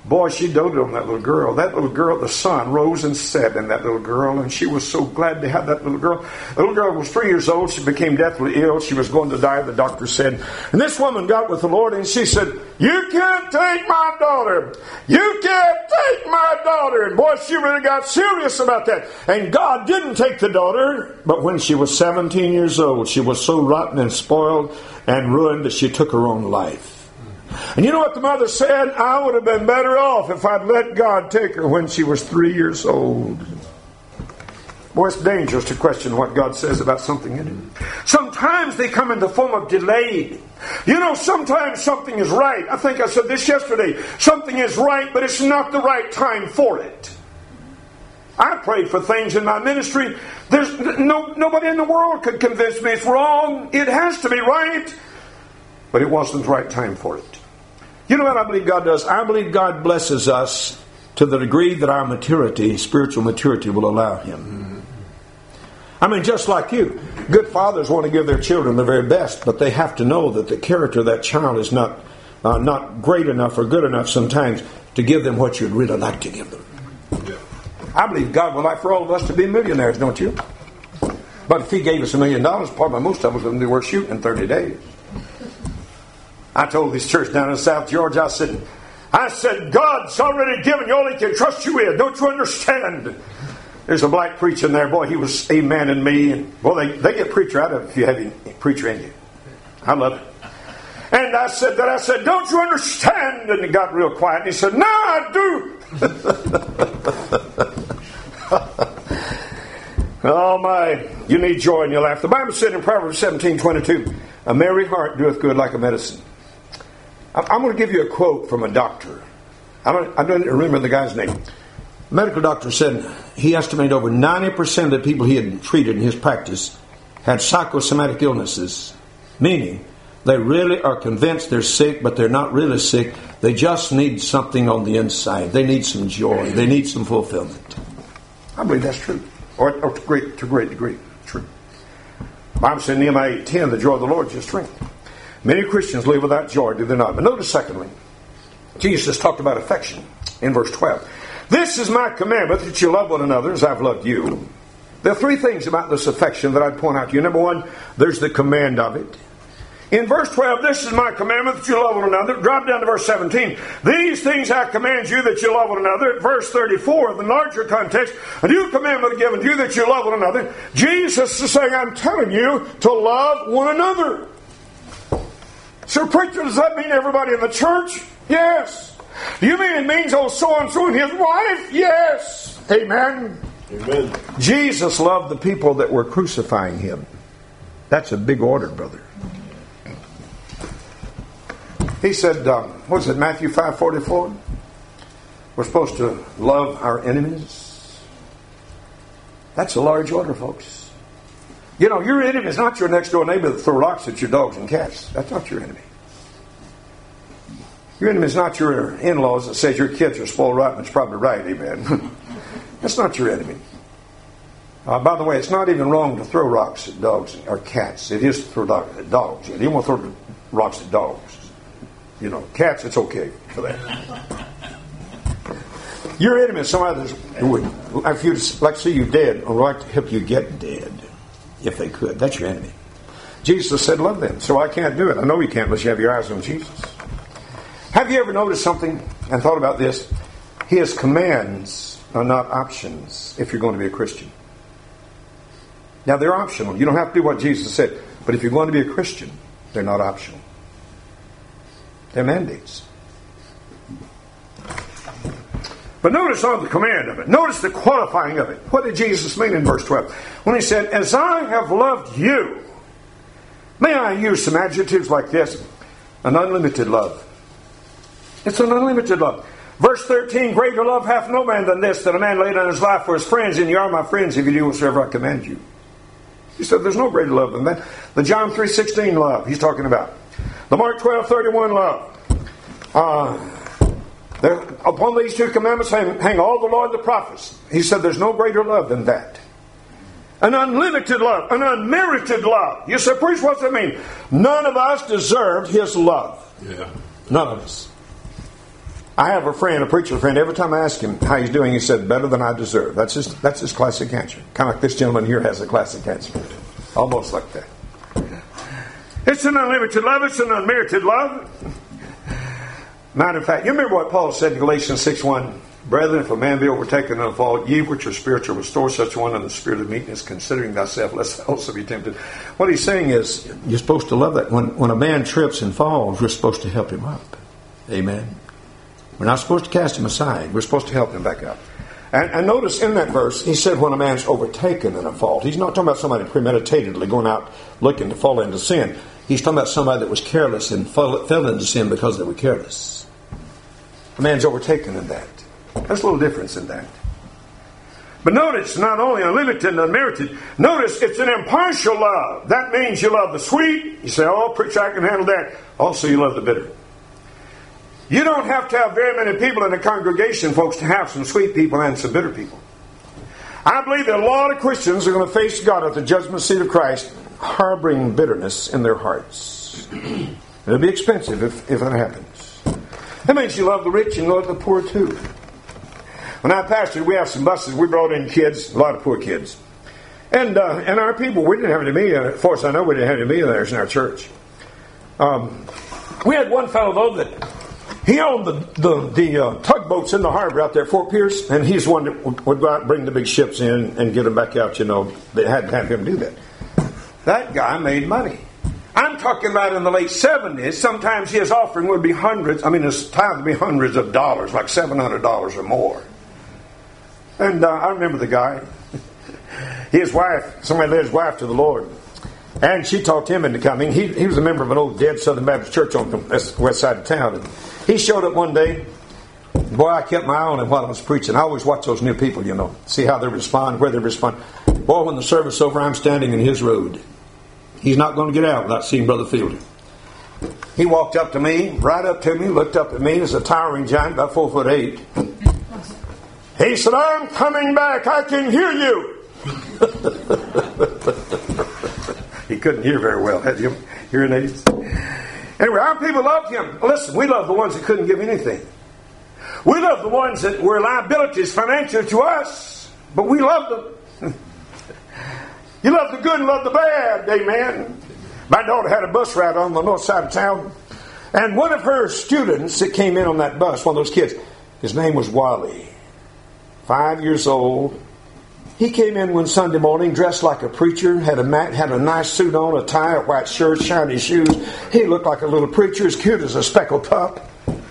Boy, she doted on that little girl. That little girl, the sun rose and set in that little girl, and she was so glad to have that little girl. The little girl was three years old. She became deathly ill. She was going to die, the doctor said. And this woman got with the Lord, and she said, "You can't take my daughter. You can't take my daughter." And boy, she really got serious about that. And God didn't take the daughter, but when she was seventeen years old, she was so rotten and spoiled and ruined that she took her own life. And you know what the mother said? "I would have been better off if I'd let God take her when she was three years old." Boy, it's dangerous to question what God says about something in it. Sometimes they come in the form of delayed. You know, sometimes something is right. I think I said this yesterday. Something is right, but it's not the right time for it. I prayed for things in my ministry. There's no nobody in the world could convince me it's wrong. It has to be right. But it wasn't the right time for it. You know what I believe God does? I believe God blesses us to the degree that our maturity, spiritual maturity, will allow Him. I mean, just like you, good fathers want to give their children the very best, but they have to know that the character of that child is not uh, not great enough or good enough sometimes to give them what you'd really like to give them. I believe God would like for all of us to be millionaires, don't you? But if He gave us a million dollars, probably most of us would be worth shooting in thirty days. I told this church down in South Georgia, I said, I said, God's already given you all He can trust you with. Don't you understand? There's a black preacher in there. Boy, he was amening me. And boy, they, they get preacher out of it if you have a preacher in you. I love it. And I said that. I said, don't you understand? And he got real quiet. And he said, no, I do. Oh, my. You need joy in your life. The Bible said in Proverbs seventeen twenty-two, a merry heart doeth good like a medicine. I'm going to give you a quote from a doctor. I don't, I don't remember the guy's name. The medical doctor said he estimated over ninety percent of the people he had treated in his practice had psychosomatic illnesses, meaning they really are convinced they're sick, but they're not really sick. They just need something on the inside. They need some joy. They need some fulfillment. I believe that's true, or, or to, great, to a great degree, true. The Bible said in Nehemiah eight ten, the joy of the Lord is your strength. Many Christians live without joy, do they not? But notice, secondly, Jesus talked about affection in verse twelve. This is my commandment, that you love one another as I've loved you. There are three things about this affection that I'd point out to you. Number one, there's the command of it. In verse twelve, this is my commandment, that you love one another. Drop down to verse seventeen. These things I command you, that you love one another. Verse thirty-four, the larger context, a new commandment I've given you, that you love one another. Jesus is saying, I'm telling you to love one another. So, preacher, does that mean everybody in the church? Yes. Do you mean it means old so-and-so and his wife? Yes. Amen. Amen. Jesus loved the people that were crucifying Him. That's a big order, brother. He said, um, what is it, Matthew five forty-four? We're supposed to love our enemies. That's a large order, folks. You know, your enemy is not your next door neighbor that throw rocks at your dogs and cats. That's not your enemy. Your enemy is not your in-laws that says your kids are spoiled rotten. It's probably right, amen. That's not your enemy. Uh, by the way, it's not even wrong to throw rocks at dogs or cats. It is to throw dogs at dogs. You don't want to throw rocks at dogs. You know, cats, it's okay for that. Your enemy is somebody that would, if you'd like to see you dead, or like to help you get dead, if they could. That's your enemy. Jesus said, love them. So I can't do it. I know you can't unless you have your eyes on Jesus. Have you ever noticed something and thought about this? His commands are not options if you're going to be a Christian. Now, they're optional. You don't have to do what Jesus said. But if you're going to be a Christian, they're not optional. They're mandates. But notice on the command of it. Notice the qualifying of it. What did Jesus mean in verse twelve? When He said, as I have loved you. May I use some adjectives like this? An unlimited love. It's an unlimited love. Verse thirteen, greater love hath no man than this, that a man lay down his life for his friends, and you are my friends if you do whatsoever I command you. He said there's no greater love than that. The John three sixteen love he's talking about. The Mark twelve thirty-one love. Uh, there, upon these two commandments hang, hang all the law and the prophets. He said there's no greater love than that. An unlimited love. An unmerited love. You say, priest, what's that mean? None of us deserved His love. Yeah. None of us. I have a friend, a preacher friend, every time I ask him how he's doing, he said, better than I deserve. That's his, that's his classic answer. Kind of like this gentleman here has a classic answer. Almost like that. It's an unlimited love. It's an unmerited love. Matter of fact, you remember what Paul said in Galatians six one? Brethren, if a man be overtaken in a fault, ye which are spiritual, restore such one in the spirit of meekness, considering thyself, lest thou also be tempted. What he's saying is, you're supposed to love that. When, when a man trips and falls, we're supposed to help him up. Amen. We're not supposed to cast him aside. We're supposed to help him back up. And, and notice in that verse, he said when a man's overtaken in a fault. He's not talking about somebody premeditatedly going out looking to fall into sin. He's talking about somebody that was careless and fell, fell into sin because they were careless. A man's overtaken in that. There's a little difference in that. But notice, not only unlimited and unmerited, notice it's an impartial love. That means you love the sweet. You say, oh, preacher, I can handle that. Also, you love the bitter. You don't have to have very many people in the congregation, folks, to have some sweet people and some bitter people. I believe that a lot of Christians are going to face God at the judgment seat of Christ harboring bitterness in their hearts. It'll be expensive if, if that happens. That means you love the rich and love the poor too. When I pastored, we have some buses. We brought in kids, a lot of poor kids. And uh, and our people, we didn't have any millionaires. As far as I know, we didn't have any millionaires in our church. Um, we had one fellow, though, that he owned the the, the uh, tugboats in the harbor out there at Fort Pierce, and he's one that would, would go out and bring the big ships in and get them back out. You know, they had to have him do that. That guy made money. I'm talking about in the late seventies. Sometimes his offering would be hundreds. I mean, his tithe would be hundreds of dollars, like seven hundred dollars or more. And uh, I remember the guy. His wife, somebody led his wife to the Lord. And she talked him into coming. He, he was a member of an old dead Southern Baptist church on the west side of town. And he showed up one day. Boy, I kept my eye on him while I was preaching. I always watch those new people, you know, see how they respond, where they respond. Boy, when the service is over, I'm standing in his road. He's not going to get out without seeing Brother Fielder. He walked up to me, right up to me, looked up at me. He's a towering giant, about four foot eight. He said, I'm coming back. I can hear you. He couldn't hear very well. Had you hearing aids? Anyway, our people loved him. Listen, we love the ones that couldn't give anything. We love the ones that were liabilities financially to us. But we love them. You love the good and love the bad. Amen. My daughter had a bus ride on the north side of town. And one of her students that came in on that bus, one of those kids, his name was Wally. Five years old. He came in one Sunday morning dressed like a preacher, had a mat, had a nice suit on, a tie, a white shirt, shiny shoes. He looked like a little preacher, as cute as a speckled pup.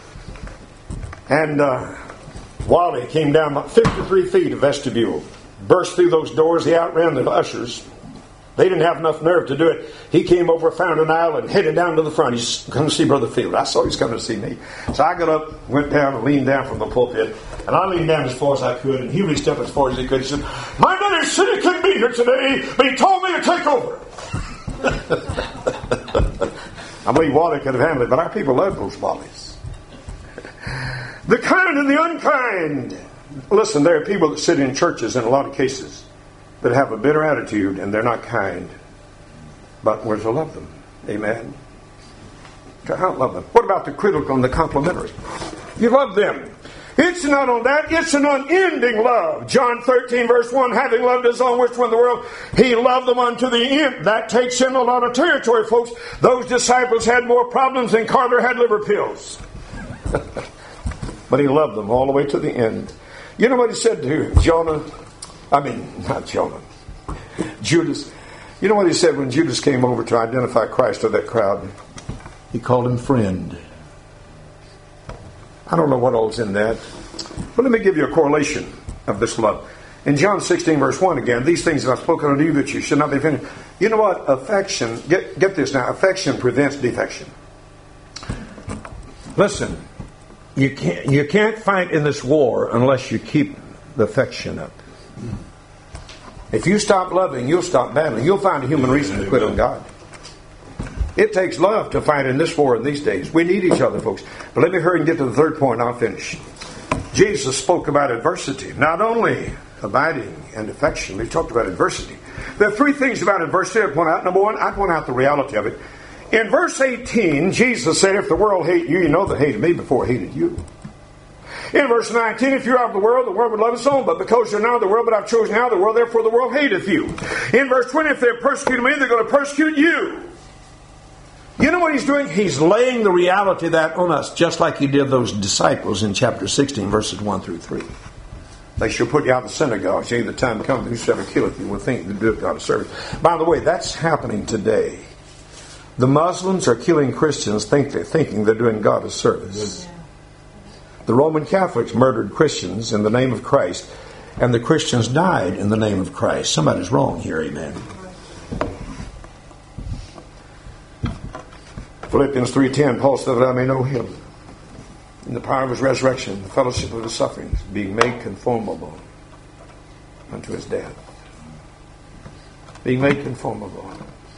And uh, Wally came down about fifty-three feet of vestibule, burst through those doors. He outran the ushers. They didn't have enough nerve to do it. He came over, found an aisle, and headed down to the front. He's coming to see Brother Field. I saw he was coming to see me. So I got up, went down, and leaned down from the pulpit. And I leaned down as far as I could, and he reached up as far as he could. He said, my daddy said he couldn't be here today, but he told me to take over. I believe Wally could have handled it, but our people love those Wallies. The kind and the unkind. Listen, there are people that sit in churches in a lot of cases that have a bitter attitude and they're not kind. But we're to love them. Amen. I don't love them. What about the critical and the complimentary? You love them. It's not on that. It's an unending love. John thirteen verse one, having loved his own which were in the world, he loved them unto the end. That takes in a lot of territory, folks. Those disciples had more problems than Carter had liver pills. But he loved them all the way to the end. You know what he said to Jonah? I mean, not Jonah. Judas. You know what he said when Judas came over to identify Christ to that crowd? He called him friend. I don't know what all's in that. But let me give you a correlation of this love. In John sixteen verse one again, these things have I spoken unto you that you should not be offended. You know what? Affection, get, get this now, affection prevents defection. Listen, you can't, you can't fight in this war unless you keep the affection up. If you stop loving, you'll stop battling. You'll find a human reason to quit on God. It takes love to fight in this war in these days. We need each other, folks. But let me hurry and get to the third point and I'll finish. Jesus spoke about adversity. Not only abiding and affection, he talked about adversity. There are three things about adversity I point out. Number one, I point out the reality of it. In verse eighteen, Jesus said, if the world hate you, you know they hated me before it hated you. In verse nineteen, if you are of the world, the world would love its own. But because you're not of the world, but I've chosen you out of the world, therefore the world hateth you. In verse twenty, if they're persecuting me, they're going to persecute you. You know what he's doing? He's laying the reality of that on us, just like he did those disciples in chapter sixteen, verses one through three. They shall put you out of the synagogues. Yea, the time comes, whosoever killeth you will think to do it God of service. By the way, that's happening today. The Muslims are killing Christians think they're, thinking they're doing God a service. The Roman Catholics murdered Christians in the name of Christ, and the Christians died in the name of Christ. Somebody's wrong here, amen. Philippians three ten, Paul said that I may know him in the power of his resurrection, the fellowship of his sufferings, being made conformable unto his death. Being made conformable.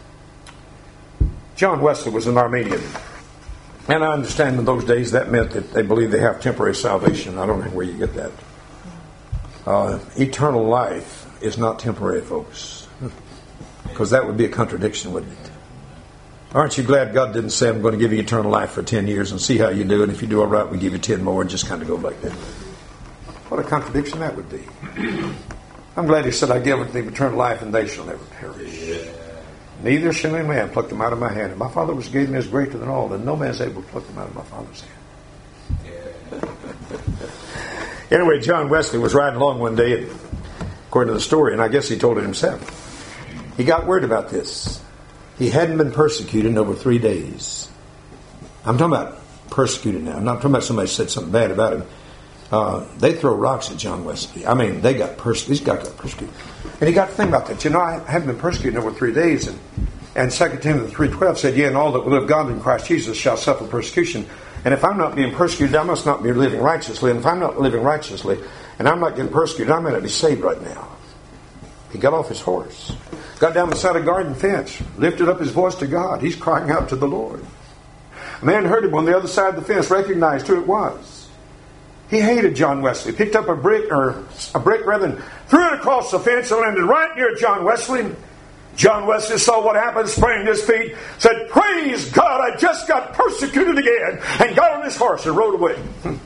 John Wesley was an Arminian. And I understand in those days that meant that they believed they have temporary salvation. I don't know where you get that. Uh, eternal life is not temporary, folks. Because that would be a contradiction, wouldn't it? Aren't you glad God didn't say, I'm going to give you eternal life for ten years and see how you do, and if you do all right, we give you ten more, and just kind of go like that. What a contradiction that would be. I'm glad he said, I give unto them eternal life, and they shall never perish. Yeah. Neither shall any man pluck them out of my hand. And my Father which gave me is greater than all, and no man is able to pluck them out of my Father's hand. Yeah. Anyway, John Wesley was riding along one day, and, according to the story, and I guess he told it himself, he got word about this. He hadn't been persecuted in over three days. I'm talking about persecuted now. I'm not talking about somebody said something bad about him. Uh, they throw rocks at John Wesley. I mean, they got pers- these guys got persecuted. And he got to think about that. You know, I haven't been persecuted in over three days. And, and Second Timothy three twelve said, yeah, and all that will live godly in Christ Jesus shall suffer persecution. And if I'm not being persecuted, I must not be living righteously. And if I'm not living righteously, and I'm not getting persecuted, I may not be saved right now. He got off his horse. Got down beside a garden fence, lifted up his voice to God. He's crying out to the Lord. A man heard him on the other side of the fence, recognized who it was. He hated John Wesley, picked up a brick, or a brick rather, and threw it across the fence and landed right near John Wesley. John Wesley saw what happened, sprang to his feet, said, praise God, I just got persecuted again, and got on his horse and rode away.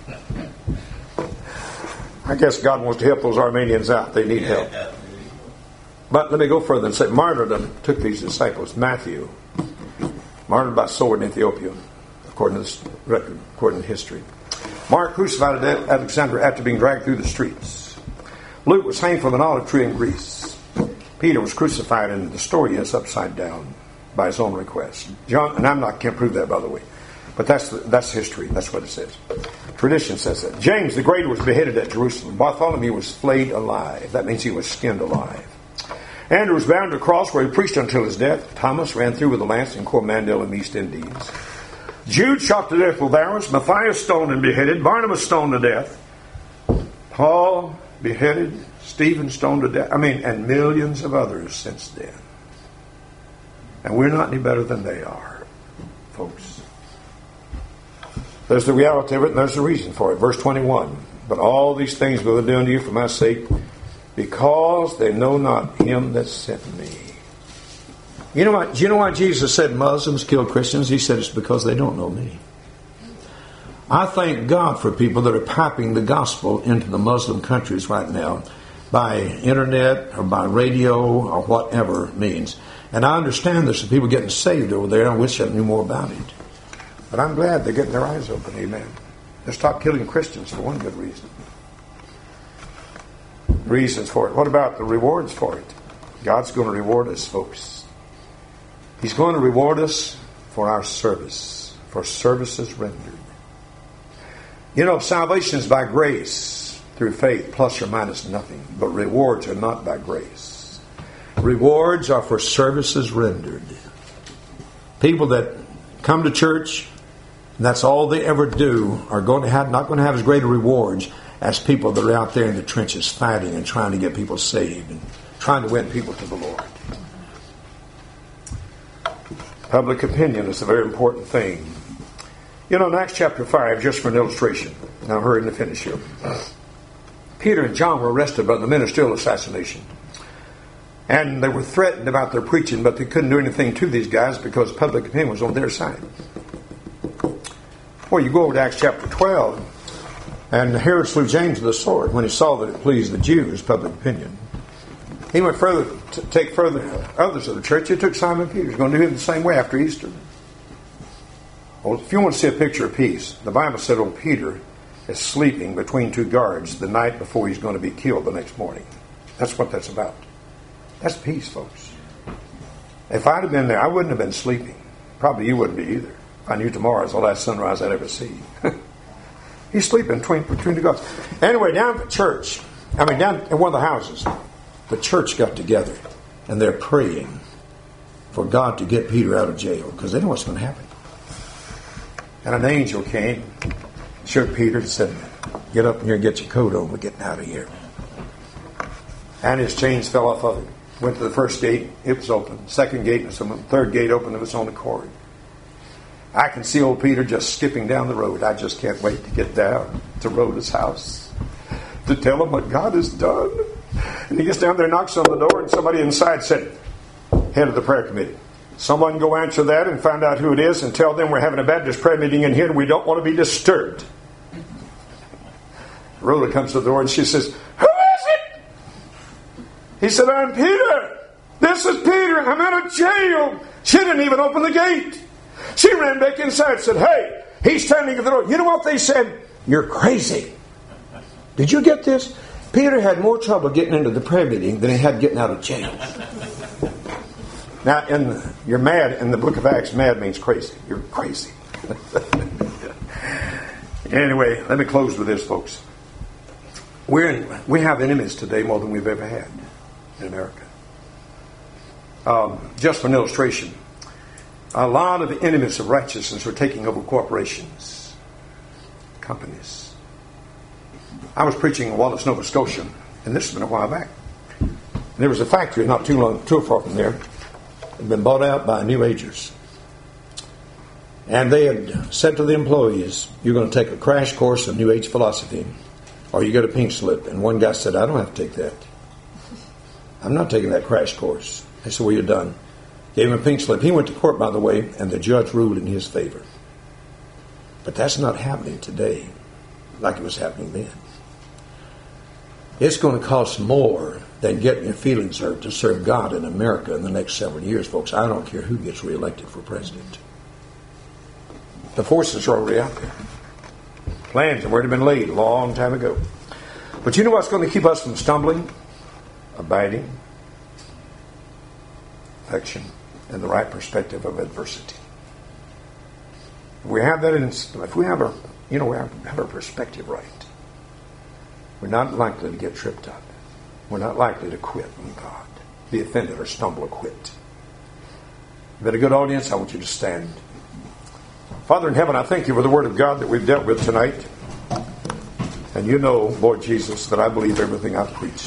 I guess God wants to help those Armenians out. They need help. But let me go further and say martyrdom took these disciples. Matthew, martyred by sword in Ethiopia, according to this record, according to history. Mark crucified at Alexandria after being dragged through the streets. Luke was hanged from an olive tree in Greece. Peter was crucified, and the story is upside down by his own request. John, and I'm not can't prove that, by the way, but that's that's history. That's what it says. Tradition says that. James the Greater was beheaded at Jerusalem. Bartholomew was flayed alive. That means he was skinned alive. Andrew was bound to a cross where he preached until his death. Thomas ran through with a lance in Coromandel in the East Indies. Jude shot to death with arrows. Matthias stoned and beheaded. Barnabas stoned to death. Paul beheaded. Stephen stoned to death. I mean, and millions of others since then. And we're not any better than they are, folks. There's the reality of it, and there's the reason for it. Verse twenty-one. But all these things will they do unto you for my sake, because they know not him that sent me. You know what? You know why Jesus said Muslims kill Christians? He said it's because they don't know me. I thank God for people that are piping the gospel into the Muslim countries right now by internet or by radio or whatever means. And I understand there's some people getting saved over there. I wish I knew more about it. But I'm glad they're getting their eyes open. Amen. They stop killing Christians for one good reason. Reasons for it. What about the rewards for it? God's going to reward us, folks. He's going to reward us for our service, for services rendered. You know, salvation is by grace through faith, plus or minus nothing. But rewards are not by grace. Rewards are for services rendered. People that come to church, and that's all they ever do, are going to have not going to have as great a rewards as people that are out there in the trenches fighting and trying to get people saved and trying to win people to the Lord. Public opinion is a very important thing. You know, in Acts chapter five, just for an illustration, now I'm hurrying to finish here. Peter and John were arrested by the ministerial assassination. And they were threatened about their preaching, but they couldn't do anything to these guys because public opinion was on their side. Well, you go over to Acts chapter twelve, And Herod slew James with the sword when he saw that it pleased the Jews, public opinion. He went further to take further others of the church. He took Simon Peter. He's going to do him the same way after Easter. Well, if you want to see a picture of peace, the Bible said old Peter is sleeping between two guards the night before he's going to be killed the next morning. That's what that's about. That's peace, folks. If I'd have been there, I wouldn't have been sleeping. Probably you wouldn't be either. If I knew tomorrow is the last sunrise I'd ever see. He's sleeping between, between the guards. Anyway, down at the church, I mean, down in one of the houses, the church got together and they're praying for God to get Peter out of jail because they know what's going to happen. And an angel came, shook Peter and said, "Get up here and get your coat on. We're getting out of here." And his chains fell off of him. Went to the first gate, it was open. Second gate, and the third gate opened, it was on the cord. I can see old Peter just skipping down the road. I just can't wait to get down to Rhoda's house to tell him what God has done. And he gets down there, knocks on the door, and somebody inside said, head of the prayer committee, someone go answer that and find out who it is and tell them we're having a Baptist prayer meeting in here and we don't want to be disturbed. Rhoda comes to the door and she says, "Who is it?" He said, "I'm Peter. This is Peter. I'm out of jail." She didn't even open the gate. She ran back inside and said, "Hey, he's standing at the door." You know what they said? "You're crazy." Did you get this? Peter had more trouble getting into the prayer meeting than he had getting out of jail. Now, in you're mad in the book of Acts, mad means crazy. You're crazy. Anyway, let me close with this, folks. We're in, we have enemies today more than we've ever had in America. Um, just for an illustration, a lot of the enemies of righteousness are taking over corporations, companies. I was preaching in Wallace, Nova Scotia, and this has been a while back. There was a factory not too long, too far from there. It had been bought out by New Agers. And they had said to the employees, "You're going to take a crash course of New Age philosophy, or you get a pink slip." And one guy said, "I don't have to take that. I'm not taking that crash course." They said, "Well, you're done." Gave him a pink slip. He went to court, by the way, and the judge ruled in his favor. But that's not happening today like it was happening then. It's going to cost more than getting your feelings hurt to serve God in America in the next several years, folks. I don't care who gets reelected for president. The forces are already out there. Plans have already been laid a long time ago. But you know what's going to keep us from stumbling? Abiding, affection, and the right perspective of adversity. If we have that in, if we have our, you know, we have, have our perspective right, we're not likely to get tripped up. We're not likely to quit on God, be offended or stumble or quit. You've got a good audience. I want you to stand. Father in heaven, I thank you for the word of God that we've dealt with tonight. And you know, Lord Jesus, that I believe everything I've preached.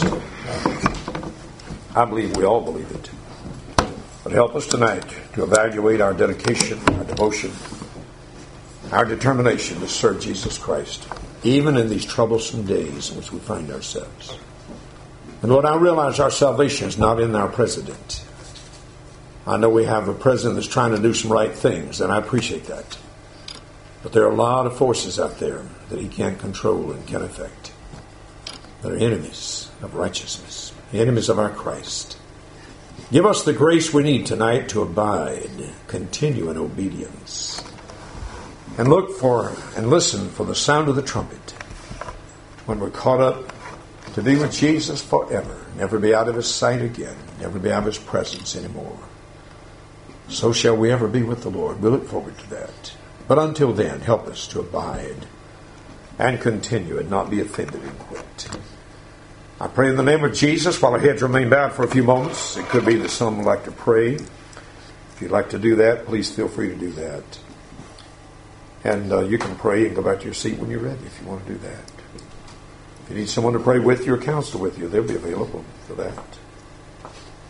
I believe we all believe it. But help us tonight to evaluate our dedication, our devotion, our determination to serve Jesus Christ, even in these troublesome days in which we find ourselves. And Lord, I realize our salvation is not in our president. I know we have a president that's trying to do some right things, and I appreciate that. But there are a lot of forces out there that he can't control and can't affect, that are enemies of righteousness, enemies of our Christ. Give us the grace we need tonight to abide, continue in obedience, and look for and listen for the sound of the trumpet when we're caught up to be with Jesus forever, never be out of his sight again, never be out of his presence anymore. So shall we ever be with the Lord. We look forward to that. But until then, help us to abide and continue and not be offended and quit. I pray in the name of Jesus, while our heads remain bowed for a few moments. It could be that some would like to pray. If you'd like to do that, please feel free to do that. And uh, you can pray and go back to your seat when you're ready if you want to do that. If you need someone to pray with you or counsel with you, they'll be available for that.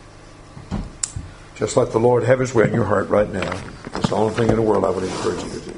Just let the Lord have his way in your heart right now. It's the only thing in the world I would encourage you to do.